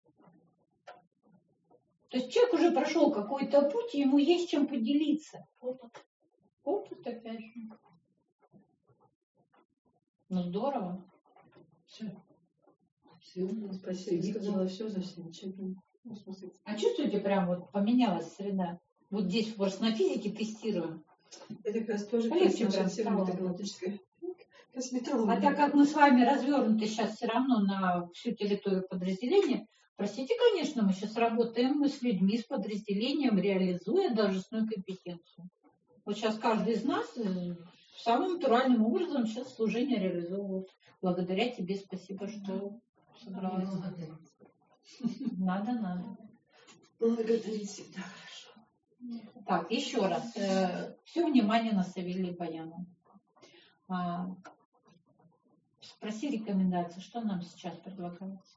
Speaker 2: То есть человек уже прошел какой-то путь, и ему есть чем поделиться. Опыт. Опыт, опять же. Ну, здорово.
Speaker 3: Все. Все.
Speaker 1: Спасибо. Я сказала все за все. Ничего. Ну, в смысле,
Speaker 2: А чувствуете, прям вот поменялась среда? Вот здесь просто на физике тестируем.
Speaker 1: это как раз тоже
Speaker 2: Полегче
Speaker 1: наша
Speaker 2: прям
Speaker 1: тема
Speaker 2: стало.
Speaker 1: галактическая косметология.
Speaker 2: А так как мы с вами развернуты сейчас все равно на всю территорию подразделения, простите, конечно, мы сейчас работаем мы с людьми, с подразделением, реализуя должностную компетенцию. Вот сейчас каждый из нас э, самым натуральным образом сейчас служение реализовывает. Благодаря тебе спасибо, что собралась. Надо, надо.
Speaker 1: Благодарить всегда хорошо.
Speaker 2: Так, еще раз. Э, все внимание на Савелия Баяну. А, спроси рекомендации, что нам сейчас предлагается.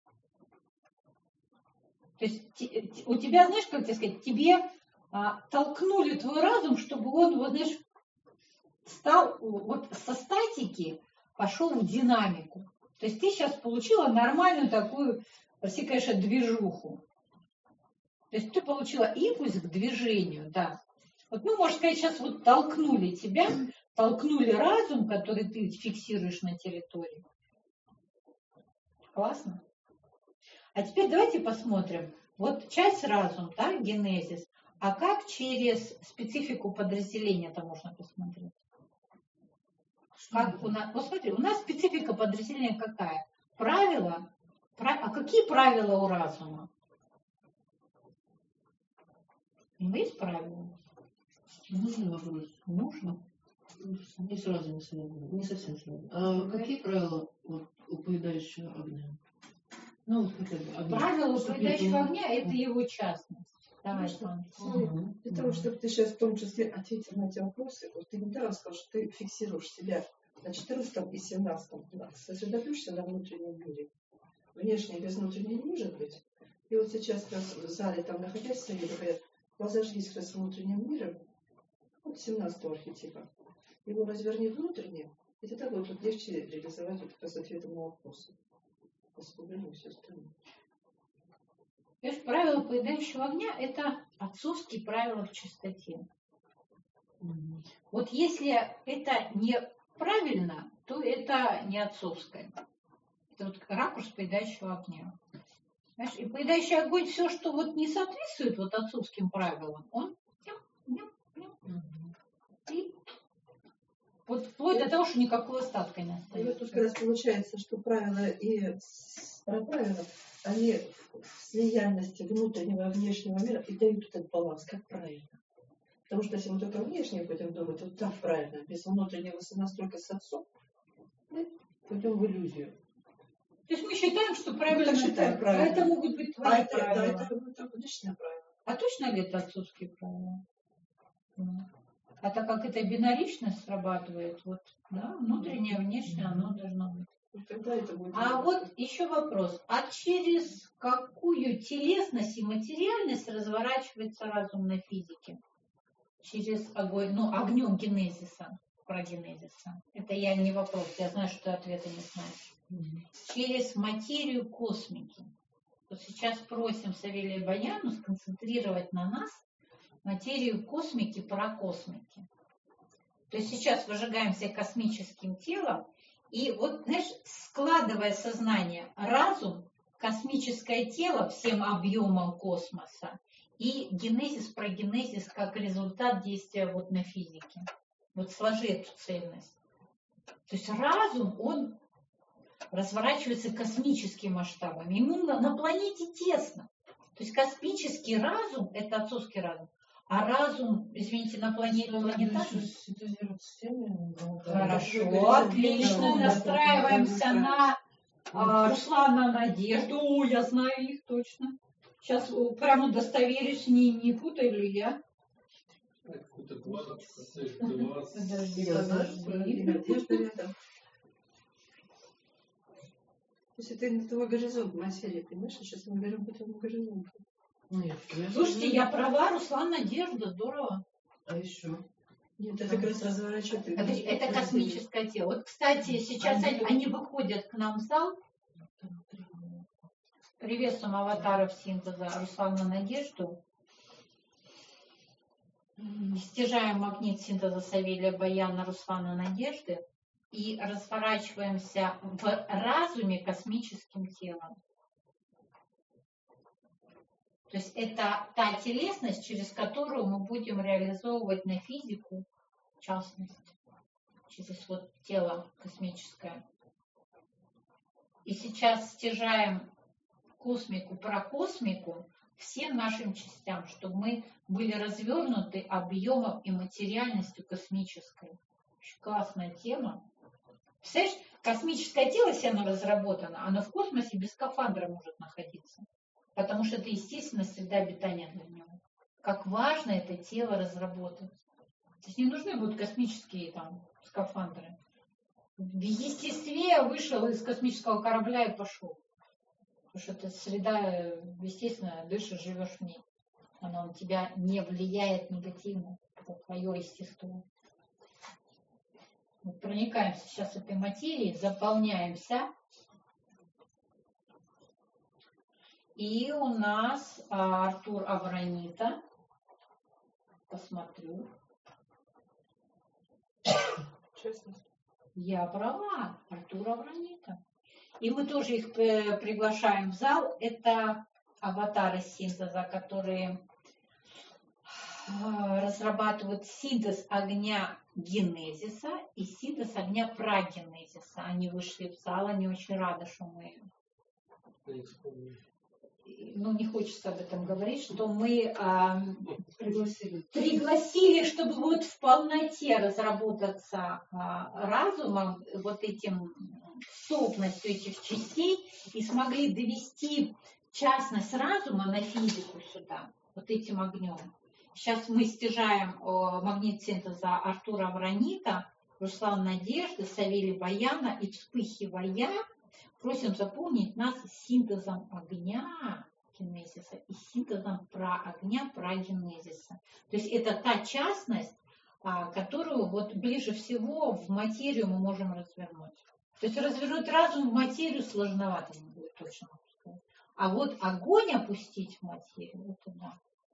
Speaker 2: То есть те- те- у тебя, знаешь, как тебе сказать, тебе а, толкнули твой разум, чтобы он, вот, знаешь, стал вот со статики, пошел в динамику. То есть ты сейчас получила нормальную такую, прости, конечно, движуху. То есть ты получила импульс к движению, да. Вот мы, можно сказать, сейчас вот толкнули тебя, толкнули разум, который ты фиксируешь на территории. Классно. А теперь давайте посмотрим. Вот часть разум, да, генезис. А как через специфику подразделения это можно посмотреть? Как у нас, вот смотри, у нас специфика подразделения какая? Правила. А какие правила у разума? У него есть правила?
Speaker 3: Нужный вопрос.
Speaker 2: Нужно.
Speaker 3: Не сразу, не сразу, не совсем сразу. А какие правила вот, у поедающего огня? Ну, вот хотя бы огня.
Speaker 2: Правила у
Speaker 3: Чтобы
Speaker 2: поедающего
Speaker 3: это-
Speaker 2: огня – это его частность. Давай,
Speaker 1: Конечно.
Speaker 2: Сан.
Speaker 3: Мгм.
Speaker 1: Для того, чтобы ты сейчас в том числе ответил на эти вопросы, вот ты недаром сказал, что ты фиксируешь себя на четырнадцатом и семнадцатом, да, сосредоточишься на внутреннем мире. Внешнее без внутреннего не может быть. И вот сейчас как раз в зале, там находясь, люди говорят, возожгись с внутренним миром, вот семнадцатого архетипа, его разверни внутренне, и тогда будет вот легче реализовать вот как раз ответы на вопросы. Воспоминаю все остальное.
Speaker 2: Видишь, правила поедающего огня – это отцовские правила в чистоте.
Speaker 3: Мгм.
Speaker 2: Вот если это неправильно, то это не отцовское. Это вот ракурс поедающего огня. Знаешь, и поедающий огонь, все, что вот не соответствует вот отцовским правилам, он
Speaker 3: Мгм.
Speaker 2: и вот вплоть до того, что никакого остатка не
Speaker 1: И вот
Speaker 2: остается.
Speaker 1: тут как раз получается, что правила и про правила, они в слиянности внутреннего и внешнего мира и дают этот баланс, как правильно. Потому что если мы только внешне будем думать, вот так правильно, без внутреннего сонастройка с отцом, мы пойдем в иллюзию.
Speaker 2: То есть мы считаем, что правильно
Speaker 1: так считаем
Speaker 2: так,
Speaker 1: правильно.
Speaker 2: а это могут быть твои
Speaker 1: А это, да,
Speaker 2: правила.
Speaker 1: это ну, только личное правило.
Speaker 2: А точно ли это отцовские правила? Ну. А так как это бинаричность срабатывает, вот, да, внутреннее, внешнее, оно должно быть.
Speaker 1: И тогда это будет.
Speaker 2: А вот еще вопрос. А через какую телесность и материальность разворачивается разум на физике? Через огонь, ну, огнем генезиса, про генезиса. Это я не вопрос, я знаю, что ты ответа не знаешь.
Speaker 3: Мгм.
Speaker 2: Через материю космики. Вот сейчас просим Савелия Баяну сконцентрировать на нас материю космики, паракосмики. То есть сейчас выжигаемся космическим телом, и вот, знаешь, складывая сознание, разум, космическое тело всем объемом космоса и генезис, прогенезис как результат действия вот на физике. Вот сложи эту цельность. То есть разум, он разворачивается космическим масштабом. Ему на, на планете тесно. То есть космический разум – это отцовский разум. А разум, извините, на планете планетарный. Хорошо, отлично. Настраиваемся на а, Руслана, Надежду. О, я знаю их точно. Сейчас прямо удостоверюсь, не, не путаю ли я.
Speaker 4: Какой-то платочка, класс.
Speaker 2: Подожди,
Speaker 1: Я знаю, что
Speaker 2: подожди.
Speaker 1: надежда рядом. То есть это не твой горизонт материи, понимаешь? Сейчас мы говорим по твоему горизонту.
Speaker 3: Нет, я
Speaker 2: Слушайте,
Speaker 3: знаю.
Speaker 2: я права, Руслан, Надежда, здорово.
Speaker 3: А еще?
Speaker 1: Нет, это как раз разворачивает.
Speaker 2: Это, это космическое тело. Вот, кстати, сейчас они, они выходят к нам в зал. Приветствуем аватаров синтеза Руслана Надежду. Стяжаем магнит синтеза Савелия Баяна Руслана Надежды и разворачиваемся в разуме космическим телом. То есть это та телесность, через которую мы будем реализовывать на физику, в частности, через вот тело космическое. И сейчас стяжаем космику, паракосмику всем нашим частям, чтобы мы были развернуты объемом и материальностью космической. Очень классная тема. Представляешь, космическое тело, если оно разработано, оно в космосе без скафандра может находиться. Потому что это естественная среда обитания для него. Как важно это тело разработать. То есть не нужны будут космические там скафандры. В естестве вышел из космического корабля и пошел. Потому что это среда, естественно, дышишь, живешь в ней. Она на тебя не влияет негативно. Это твое естество. Мы проникаемся сейчас этой материей, заполняемся. И у нас а, Артур Авранита. Посмотрю.
Speaker 1: Честно.
Speaker 2: Я права, Артур Авранита. И мы тоже их приглашаем в зал. Это аватары синтеза, которые а, разрабатывают синтез огня генезиса и синтез огня прагенезиса. Они вышли в зал, они очень рады, что мы...
Speaker 4: Не вспомню.
Speaker 2: Ну, не хочется об этом говорить, что мы а,
Speaker 3: Пригласили.
Speaker 2: пригласили, чтобы вот в полноте разработаться а, разумом, вот этим совокупностью этих частей, и смогли довести частность разума на физику сюда, вот этим огнем. Сейчас мы стяжаем о, магнит синтеза Артура Вранита, Руслана Надежды, Савелия Баяна, и вспыхивая, просим заполнить нас синтезом огня генезиса и синтезом про огня прагенезиса. То есть это та частность, а, которую вот ближе всего в материю мы можем развернуть. То есть развернуть разум в материю сложновато не будет, точно могу сказать. А вот огонь опустить в материю, это да.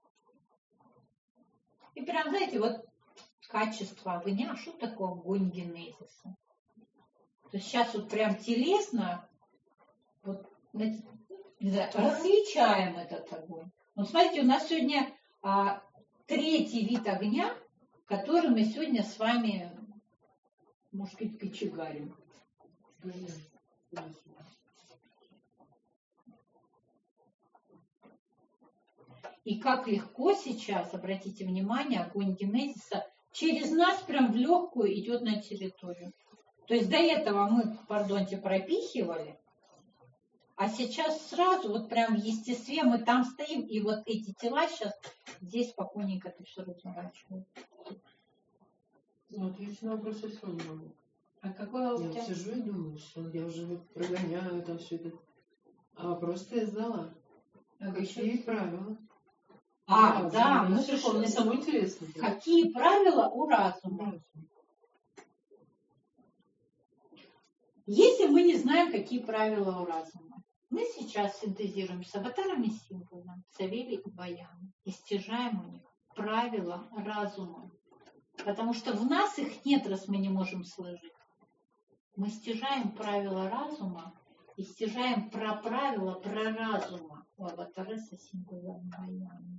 Speaker 2: И прям, знаете, вот качество огня, что такое огонь генезиса? То есть сейчас вот прям телесно вот, не знаю, различаем этот огонь. Вот смотрите, у нас сегодня а, третий вид огня, который мы сегодня с вами, может быть, кочегарим. И как легко сейчас, обратите внимание, огонь генезиса через нас прям в легкую идет на территорию. То есть до этого мы, пардонте, пропихивали, а сейчас сразу вот прям в естестве мы там стоим, и вот эти тела сейчас здесь спокойненько это все разворачивают.
Speaker 3: Ну, ответить на вопрос я все не могу.
Speaker 2: А какой у
Speaker 3: Я
Speaker 2: тебя?
Speaker 3: вот сижу и думаю, что я уже вот прогоняю там все это. А просто я знала.
Speaker 2: А вы
Speaker 3: Какие
Speaker 2: ещё-
Speaker 3: правила?
Speaker 2: А,
Speaker 3: Да,
Speaker 2: да,
Speaker 3: ну
Speaker 2: ну
Speaker 3: что,
Speaker 2: что,
Speaker 3: мне самое интересное. было.
Speaker 2: какие правила у разума? Если мы не знаем, какие правила у разума, мы сейчас синтезируем с аватарами символа, Савелий и Баян, и стяжаем у них правила разума. Потому что в нас их нет, раз мы не можем сложить. Мы стяжаем правила разума и стяжаем про правила про разума у аватара со символом Баяна.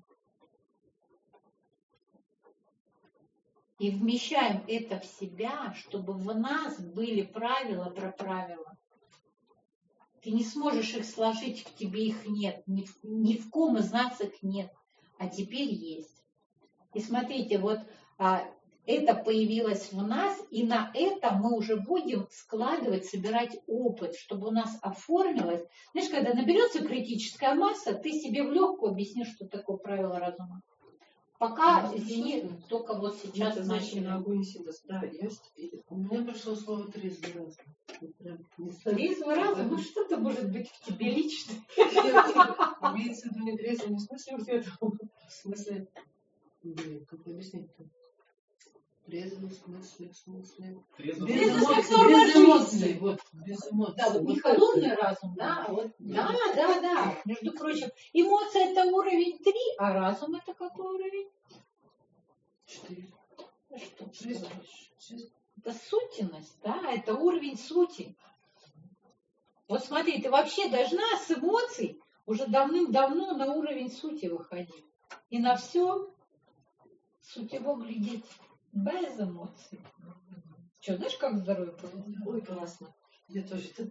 Speaker 2: И вмещаем это в себя, чтобы в нас были правила про правила. Ты не сможешь их сложить, в тебе их нет. Ни в, ни в ком из нас их нет. А теперь есть. И смотрите, вот а, это появилось в нас, и на это мы уже будем складывать, собирать опыт, чтобы у нас оформилось. Знаешь, когда наберется критическая масса, ты себе в легкую объяснишь, что такое правило разума. Пока, извини, только вот сейчас
Speaker 1: Это значит
Speaker 2: начали.
Speaker 1: на огонь синтез. Да, есть. И-
Speaker 3: У меня пришло слово трезвый разум. Вот прям не
Speaker 2: Трезвый разум, ну что-то может быть в тебе лично.
Speaker 3: Имеется в виду не трезвый, не в смысле вот этого. В смысле, блин, как объяснить-то? Трезвый в смысле, в смысле.
Speaker 4: Трезвый
Speaker 3: Без
Speaker 2: Трезвый
Speaker 3: эмоций,
Speaker 2: как норма
Speaker 3: без
Speaker 2: жизни.
Speaker 3: эмоций, вот, без эмоций.
Speaker 2: Да, вот не
Speaker 3: Вот
Speaker 2: холодный
Speaker 3: это.
Speaker 2: разум, да, а вот, да, да, да. Между прочим, эмоция это уровень три, а разум это какой уровень?
Speaker 3: Четыре.
Speaker 2: Ну что,
Speaker 3: Шесть.
Speaker 2: скажешь?
Speaker 3: Шесть.
Speaker 2: Это сутенность, да, это уровень сути. Вот смотри, ты вообще должна с эмоций уже давным-давно на уровень сути выходить. И на все сутево глядеть без эмоций. Что, знаешь, как здоровье было?
Speaker 1: Ой, классно. Я тоже тут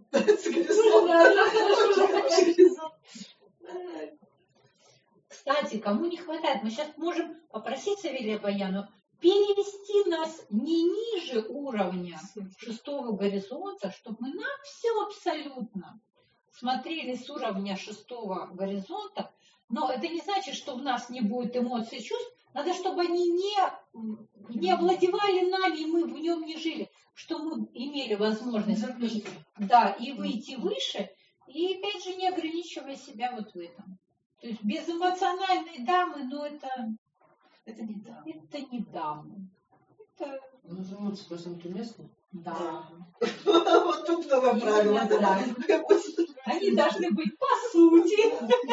Speaker 2: Кстати, кому не хватает, мы сейчас можем попросить Савелия Баяну перевести нас не ниже уровня шестого горизонта, чтобы мы на все абсолютно смотрели с уровня шестого горизонта, но это не значит, что в нас не будет эмоций и чувств, надо, чтобы они не, не овладевали нами, и мы в нем не жили, что мы имели возможность да, и выйти выше, и опять же не ограничивая себя вот в этом. То есть безэмоциональные дамы, но это,
Speaker 1: Это не да.
Speaker 2: это не дамы. Это,
Speaker 3: Ну, эмоции просто не местные.
Speaker 2: да.
Speaker 1: Вот тут новое правило.
Speaker 2: Именно
Speaker 1: Да.
Speaker 2: Они должны быть по сути.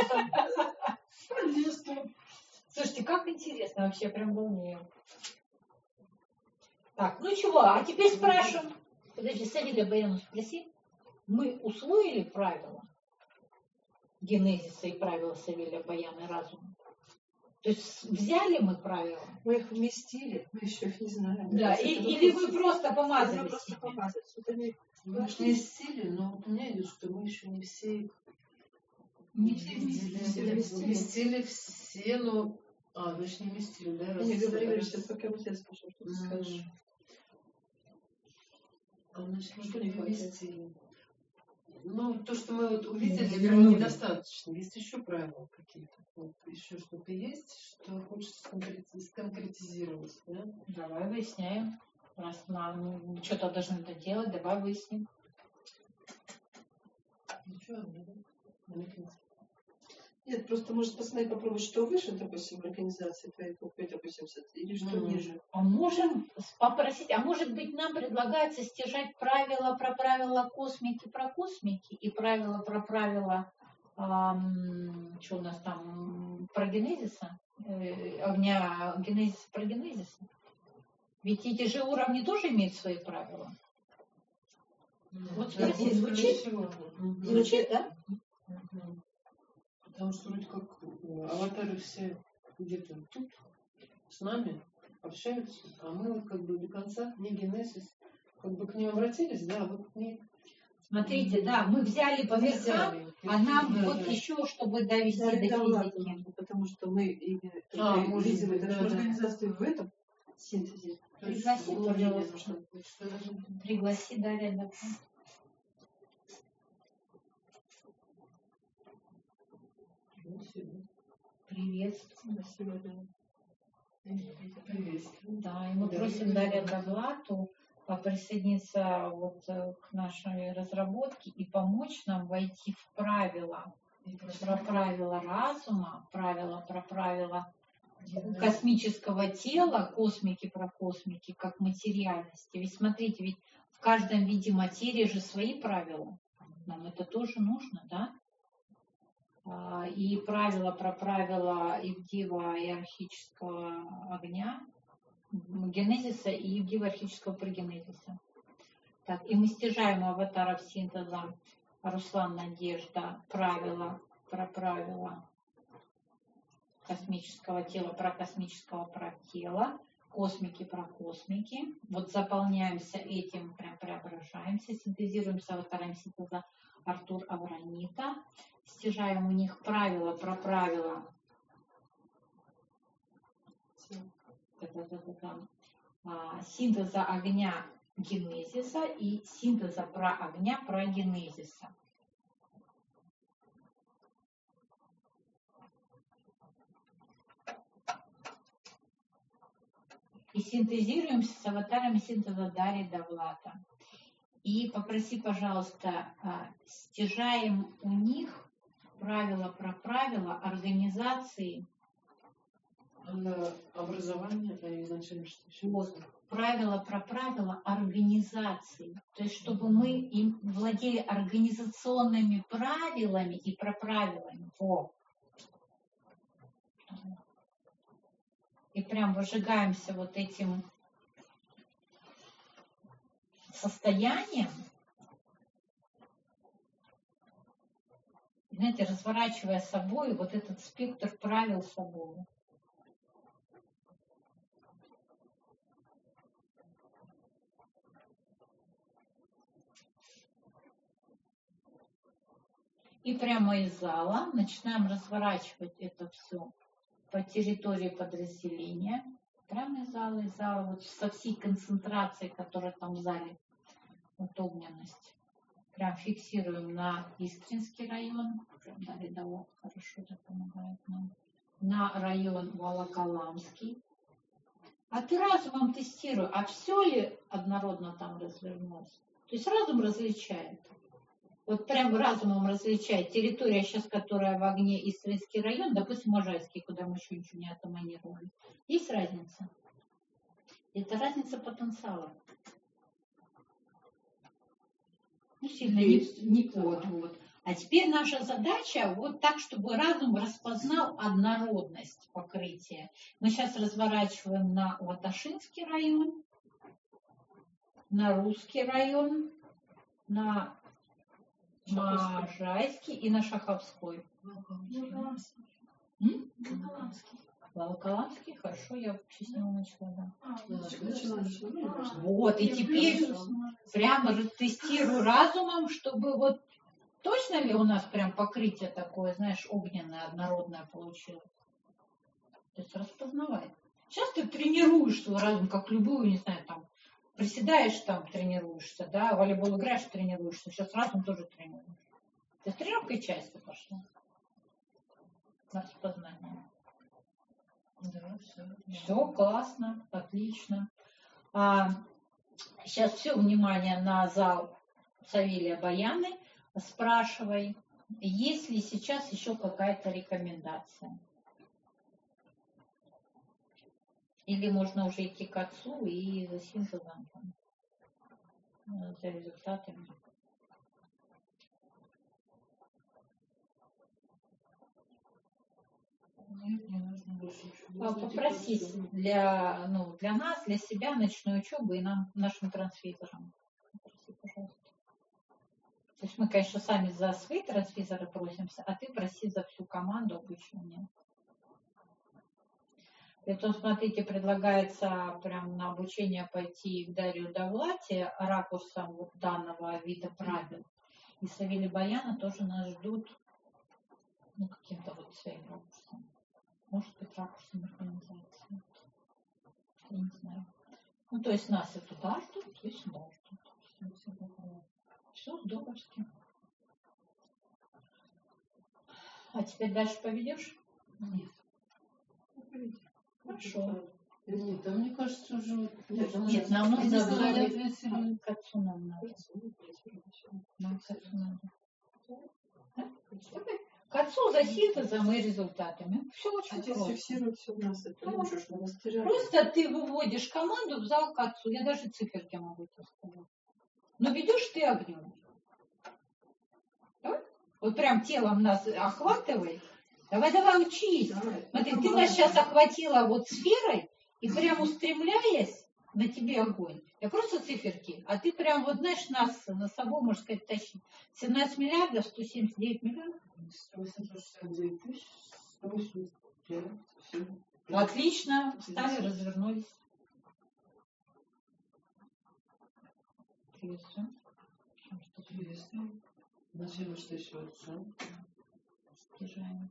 Speaker 2: Слушайте, как интересно вообще, прям волнует. Так, ну чего, а теперь спрашиваем. Подожди, Савелия Баяну спроси. Мы усвоили правила генезиса и правила Савелия Баяна разума? То есть взяли мы правила.
Speaker 1: Мы их вместили, мы еще их не знаем.
Speaker 2: Да,
Speaker 1: Это
Speaker 2: и-
Speaker 1: это
Speaker 2: или
Speaker 1: вопрос.
Speaker 2: вы просто
Speaker 1: Это
Speaker 2: помазали.
Speaker 1: мы просто помазать. Вот они
Speaker 3: Мы их вместили, но вот у меня идет, что мы еще не все их
Speaker 2: Не все
Speaker 3: вместили.
Speaker 1: вместили. Вместили.
Speaker 3: Вместили все, но... А, вы же не вместили, да?
Speaker 1: Они
Speaker 3: раз-
Speaker 1: говорили,
Speaker 3: раз-
Speaker 1: что пока вот я скажу, что ты
Speaker 3: М.
Speaker 1: скажешь.
Speaker 3: А значит, мы
Speaker 1: Что не
Speaker 3: не
Speaker 1: хватает?
Speaker 3: вместили. Ну, то, что мы вот увидели,
Speaker 5: Ну,
Speaker 3: этого
Speaker 5: вернули.
Speaker 3: недостаточно. Есть еще правила какие-то. Вот, еще что-то есть, что хочется сконкрети- сконкретизировать, да?
Speaker 2: Давай выясняем. Раз нам что-то должны доделать, давай выясним.
Speaker 3: Ничего, да? Намекните.
Speaker 1: Нет, просто может посмотреть, попробовать, что выше, допустим, в организации твоей кухни, допустим, или что
Speaker 3: Мгм.
Speaker 1: ниже.
Speaker 2: А можем попросить, а может быть нам предлагается стяжать правила про правила космики про космики и правила про правила, ам, что у нас там, про генезиса, э, огня генезиса про генезиса. Ведь эти же уровни тоже имеют свои правила. Вот
Speaker 3: Да,
Speaker 2: спроси,
Speaker 3: вот,
Speaker 2: звучит?
Speaker 3: скорее всего. Мгм.
Speaker 2: Звучит, да?
Speaker 3: Мгм. Потому что вроде как э, аватары все где-то тут, с нами, общаются, а мы вот как бы до конца не генезис, как бы к ним обратились, да, а вот не
Speaker 2: Смотрите, да, мы взяли по
Speaker 3: не
Speaker 2: верхам,
Speaker 3: взяли.
Speaker 2: а нам
Speaker 3: Да,
Speaker 2: вот
Speaker 3: да.
Speaker 2: еще, чтобы довести
Speaker 1: Да, это
Speaker 2: до
Speaker 1: ладно,
Speaker 2: физики.
Speaker 1: потому что мы именно
Speaker 3: А,
Speaker 1: только
Speaker 3: может
Speaker 1: видим
Speaker 3: быть,
Speaker 1: это
Speaker 3: да,
Speaker 1: в
Speaker 3: да.
Speaker 1: организации в этом синтезе.
Speaker 3: То есть
Speaker 2: Пригласи,
Speaker 3: углубление
Speaker 2: пожалуйста.
Speaker 3: нужно будет, что должно быть.
Speaker 2: Пригласи Дарья. Да.
Speaker 3: Спасибо.
Speaker 2: Приветствую.
Speaker 1: Спасибо, да.
Speaker 3: Приветствую.
Speaker 2: Да, и мы
Speaker 3: Да,
Speaker 2: просим
Speaker 3: да.
Speaker 2: Дарью Довлату а, присоединиться вот э, к нашей разработке и помочь нам войти в правила. Про правила разума, правила про правила космического тела, космики про космики, как материальности. Ведь смотрите, ведь в каждом виде материи же свои правила. Нам это тоже нужно, да? А, И правила про правила Евдива иерархического огня, м, генезиса и Евдива иерархического прогенезиса. Так, и мы стяжаем у аватаров синтеза Руслан Надежда правила про правила космического тела, про космического про тело, космики про космики. Вот заполняемся этим, прям преображаемся, синтезируем с аватарами синтеза Артур Авранита, стяжаем у них правила про правила та-та-та-та-та, а, синтеза огня генезиса и синтеза про огня про генезиса. И синтезируемся с аватарами синтеза Дарьи Довлата. И попроси, пожалуйста, а, стяжаем у них правила про правила организации,
Speaker 3: А образование, а изначально что еще?
Speaker 2: вот, правила про правила организации. То есть, чтобы мы им владели организационными правилами и про правилами. Во. И прям выжигаемся вот этим состоянием, знаете, разворачивая собой вот этот спектр правил собой. И прямо из зала начинаем разворачивать это все по территории подразделения. Прямо из зала, из зала, вот со всей концентрацией, которая там в зале, вот огненность. Прям фиксируем на Искринский район. Прям да, рядовой хорошо это помогает нам. На район Волоколамский. А ты разумом тестируй, а все ли однородно там развернулось? То есть разум различает. Вот прям разумом различает. Территория сейчас, которая в огне, Истринский район, допустим, Можайский, куда мы еще ничего не атомонировали. Есть разница? Это разница потенциала. Ну, сильно не, не вот, вот. А теперь наша задача вот так, чтобы разум распознал однородность покрытия. Мы сейчас разворачиваем на Латашинский район, на Русский район, на Можайский и на Шаховской. М? Волоколамский, хорошо, я вообще с него начала, да.
Speaker 3: Да,
Speaker 2: Вот, и теперь прямо же тестирую разумом, чтобы вот точно ли у нас прям покрытие такое, знаешь, огненное, однородное получилось. То есть распознавать. Сейчас ты тренируешь свой разум, как любую, не знаю, там, приседаешь, там, тренируешься, да, волейбол играешь, тренируешься, сейчас разум тоже тренируешь. То есть тренировка части пошла. На распознание.
Speaker 3: да, все.
Speaker 2: Все классно, отлично. А, сейчас все внимание на зал Савелия Баяны. Спрашивай, есть ли сейчас еще какая-то рекомендация? Или можно уже идти к отцу и за синтезом, там, за результатами?
Speaker 3: Нет, не нужно больше ничего.
Speaker 2: А, Попросить для, ну, для нас, для себя ночной учебы и нам, нашим трансфизорам. Попроси, пожалуйста. То есть мы, конечно, сами за свои трансфизоры просимся, а ты проси за всю команду обучения. Притом, смотрите, предлагается прям на обучение пойти к Дарью Довлате ракурсом вот данного вида правил. И Савелий Баяна тоже нас ждут, ну, каким-то вот своим ракурсом. Может быть, ракурсом организации. Я не знаю. Ну, то есть нас и туда ждут, и сюда ждут. Все, все, все здоровски. А теперь дальше поведешь?
Speaker 3: Нет.
Speaker 2: Хорошо.
Speaker 3: Нет, да мне кажется, уже...
Speaker 2: Нет, нам нужно
Speaker 3: не
Speaker 2: было
Speaker 3: знаю,
Speaker 2: к отцу нам надо. Нам к отцу надо. Да? К отцу за синтезом и результатами. Все очень
Speaker 1: Отец
Speaker 2: просто.
Speaker 1: фиксирует все у нас. Это
Speaker 2: Ну,
Speaker 1: лучше, что нас теряют.
Speaker 2: Просто ты выводишь команду в зал к отцу. Я даже циферки могу тебе сказать. Но ведешь ты огнем. Да? Вот прям телом нас охватывай. Давай, давай, учись.
Speaker 1: Давай.
Speaker 2: Смотри, ты нас сейчас охватила вот сферой, и прям устремляясь на тебе огонь. Я просто циферки, а ты прям вот, знаешь, нас на собой, можно сказать, тащить. семнадцать миллиардов, сто семьдесят девять миллионов.
Speaker 3: восемьсот шестьдесят девять тысяч, сто восемьдесят пять. Все.
Speaker 2: Отлично, встали, развернулись. Приветствую.
Speaker 3: Приветствую. Начало что отца.
Speaker 2: Стяжаем.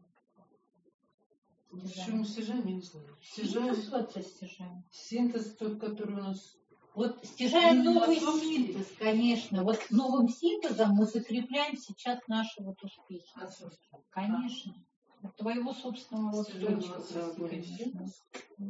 Speaker 3: Почему стяжаем, я не знаю.
Speaker 2: Стяжаем.
Speaker 3: Стяжаем.
Speaker 2: Стяжаем.
Speaker 3: Синтез тот, который у нас...
Speaker 2: Вот стяжаем
Speaker 3: Именно
Speaker 2: новый
Speaker 3: отцовский.
Speaker 2: синтез, конечно. Вот новым синтезом мы закрепляем сейчас наши вот успехи.
Speaker 3: Отцовский.
Speaker 2: Конечно. От твоего собственного вот
Speaker 3: Стяжаем
Speaker 2: устойчивости,
Speaker 3: отца огонь и
Speaker 2: конечно.
Speaker 3: синтез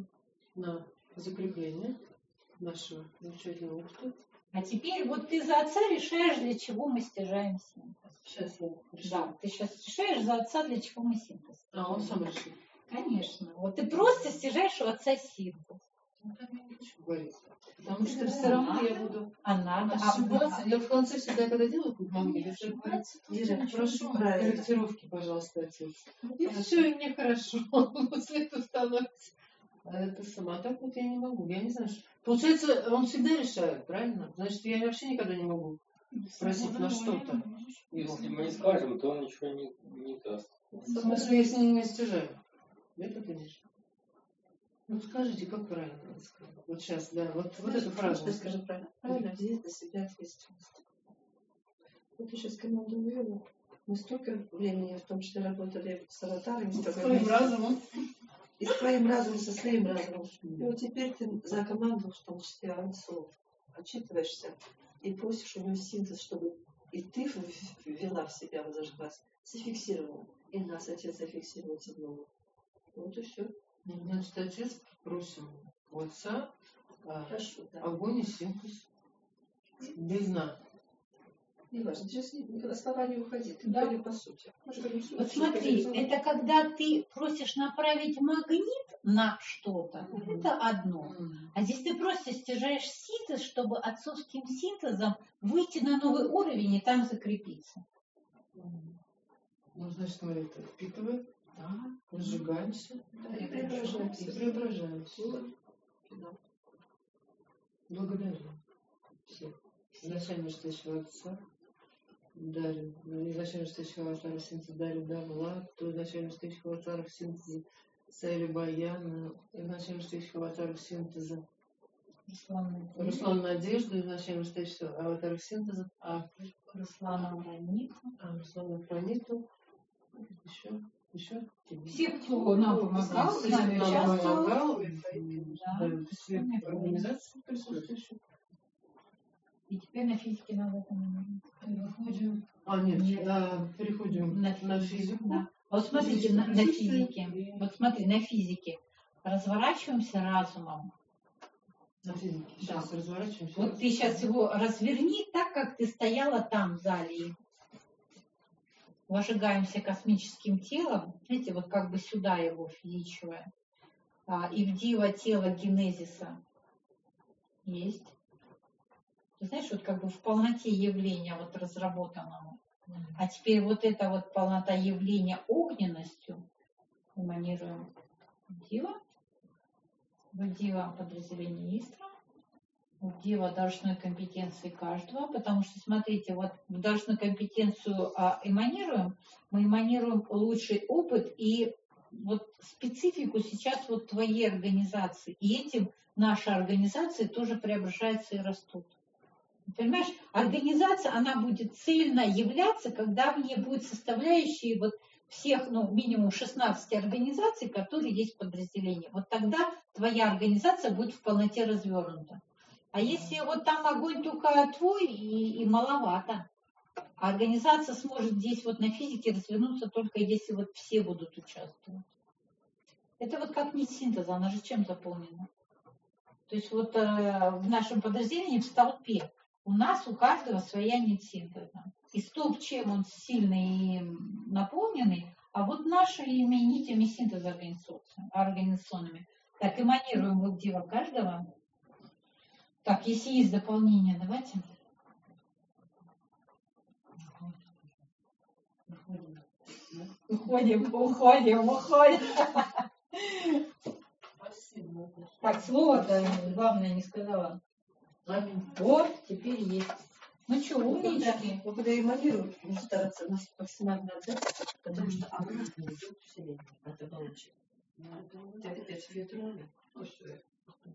Speaker 3: на закрепление нашего замечательного опыта.
Speaker 2: А теперь вот ты за отца решаешь, для чего мы стяжаем синтез.
Speaker 3: Сейчас я решу.
Speaker 2: Да, ты сейчас решаешь за отца, для чего мы синтез.
Speaker 3: А, он сам решил.
Speaker 2: Конечно. Вот ты просто стяжаешь у отца синтез.
Speaker 3: Ну, так я не хочу говорить. Потому что все равно я буду
Speaker 2: А надо.
Speaker 3: ошибаться.
Speaker 2: А,
Speaker 3: Я в конце всегда, когда делаю какую-то магнит, я всегда говорю,
Speaker 1: Ира,
Speaker 3: прошу
Speaker 1: правильно.
Speaker 3: корректировки, пожалуйста, отец. И все, и мне хорошо. После этого становится. А это сама так вот я не могу. Я не знаю, что... Получается, он всегда решает, правильно? Значит, я вообще никогда не могу спросить на что-то.
Speaker 4: Если мы не скажем, то он ничего не, не даст.
Speaker 3: В смысле, если не достижаем. Это, конечно. Ну, скажите, как правильно надо сказать? Вот сейчас, да, вот, вот эту фразу.
Speaker 1: Что скажи правильно? Правильно взять на себя ответственность. Вот я сейчас команду увела. Мы столько времени, в том числе работали с аватарами, с тобой
Speaker 3: Своим
Speaker 1: вместе.
Speaker 3: разумом.
Speaker 1: И с твоим разумом, со своим разумом. И вот теперь ты за команду, в том числе отцов, отчитываешься и просишь у него синтез, чтобы и ты ввела в себя, вот даже вас, зафиксировала. И нас отец зафиксировал седьмого. Вот и все.
Speaker 3: Значит, отец просим у отца а,
Speaker 1: Хорошо, да.
Speaker 3: огонь и синтез. Без дна.
Speaker 1: Не важно, ты сейчас никуда слова не уходи, ты
Speaker 2: Да.
Speaker 1: говори по сути. Мы же говорим, что
Speaker 2: Вот
Speaker 1: это
Speaker 2: смотри,
Speaker 1: что-то
Speaker 2: это когда ты просишь направить магнит на что-то,
Speaker 3: Мгм.
Speaker 2: это одно.
Speaker 3: М.
Speaker 2: А здесь ты просто стяжаешь синтез, чтобы отцовским синтезом выйти на новый уровень и там закрепиться.
Speaker 3: М. Ну, значит, мы это впитываем,
Speaker 2: Да.
Speaker 3: разжигаемся
Speaker 1: Да, и преображаемся.
Speaker 3: и преображаемся.
Speaker 1: Да.
Speaker 3: Благодарю всех. Изначально стоящего отца, Дарью, изначально стоящего отца в синтезе Дарью, да, Влад, то изначально стоящего отца в синтезе Цели Баяна, изначально стоящих аватаров синтеза.
Speaker 2: Руслан
Speaker 3: Руслан Надежда, изначально стоящих аватаров синтеза. А,
Speaker 2: Руслана Вранику.
Speaker 3: а Руслана Прониту. Еще, еще.
Speaker 2: Все, кто нам помогал, с нами
Speaker 3: Нам
Speaker 2: участвовал.
Speaker 3: помогал.
Speaker 2: Да.
Speaker 3: Да, все организации присутствующие.
Speaker 2: И теперь на физике надо там выходим.
Speaker 3: А, нет,
Speaker 2: Нет.
Speaker 3: а, переходим
Speaker 2: На
Speaker 3: на,
Speaker 2: физику,
Speaker 3: физику.
Speaker 2: Да. Вот смотрите, на, на физике. Вот смотри, на физике. Разворачиваемся разумом.
Speaker 3: На физике. Сейчас
Speaker 2: Да.
Speaker 3: разворачиваемся.
Speaker 2: Вот ты сейчас его разверни так, как ты стояла там в зале. Вожигаемся космическим телом, знаете, вот как бы сюда его физичивая. А, и в диво тело генезиса есть. Ты знаешь, вот как бы в полноте явления вот разработанного. А теперь вот эта вот полнота явления огненностью эманируем в диво, в диво подразделение Истра, в диво должностной компетенции каждого, потому что, смотрите, вот в должностную компетенцию а, эманируем, мы эманируем лучший опыт и вот специфику сейчас вот твоей организации. И этим наша организация тоже преображается и растут. Понимаешь, организация, она будет цельно являться, когда в ней будут составляющие вот всех, ну, минимум шестнадцать организаций, которые есть в подразделении. Вот тогда твоя организация будет в полноте развернута. А если вот там огонь только твой и, и маловато, а организация сможет здесь вот на физике развернуться только если вот все будут участвовать. Это вот как нить синтеза, она же чем заполнена? То есть вот э, в нашем подразделении в столпе у нас у каждого своя нить синтеза. И столб, чем он сильный и наполненный, а вот нашими нитями синтеза организационными. Так, эманируем вот диво каждого. Так, если есть дополнение, давайте. Уходим, уходим, уходим.
Speaker 3: Спасибо.
Speaker 2: Так, слово-то главное не сказала.
Speaker 3: Аминь.
Speaker 2: Вот, теперь есть. Ну что, умнички.
Speaker 1: Но когда эманируют, нужно стараться нас максимально отдать, потому что обратно идет усиление от оболочек. Это опять ветрами.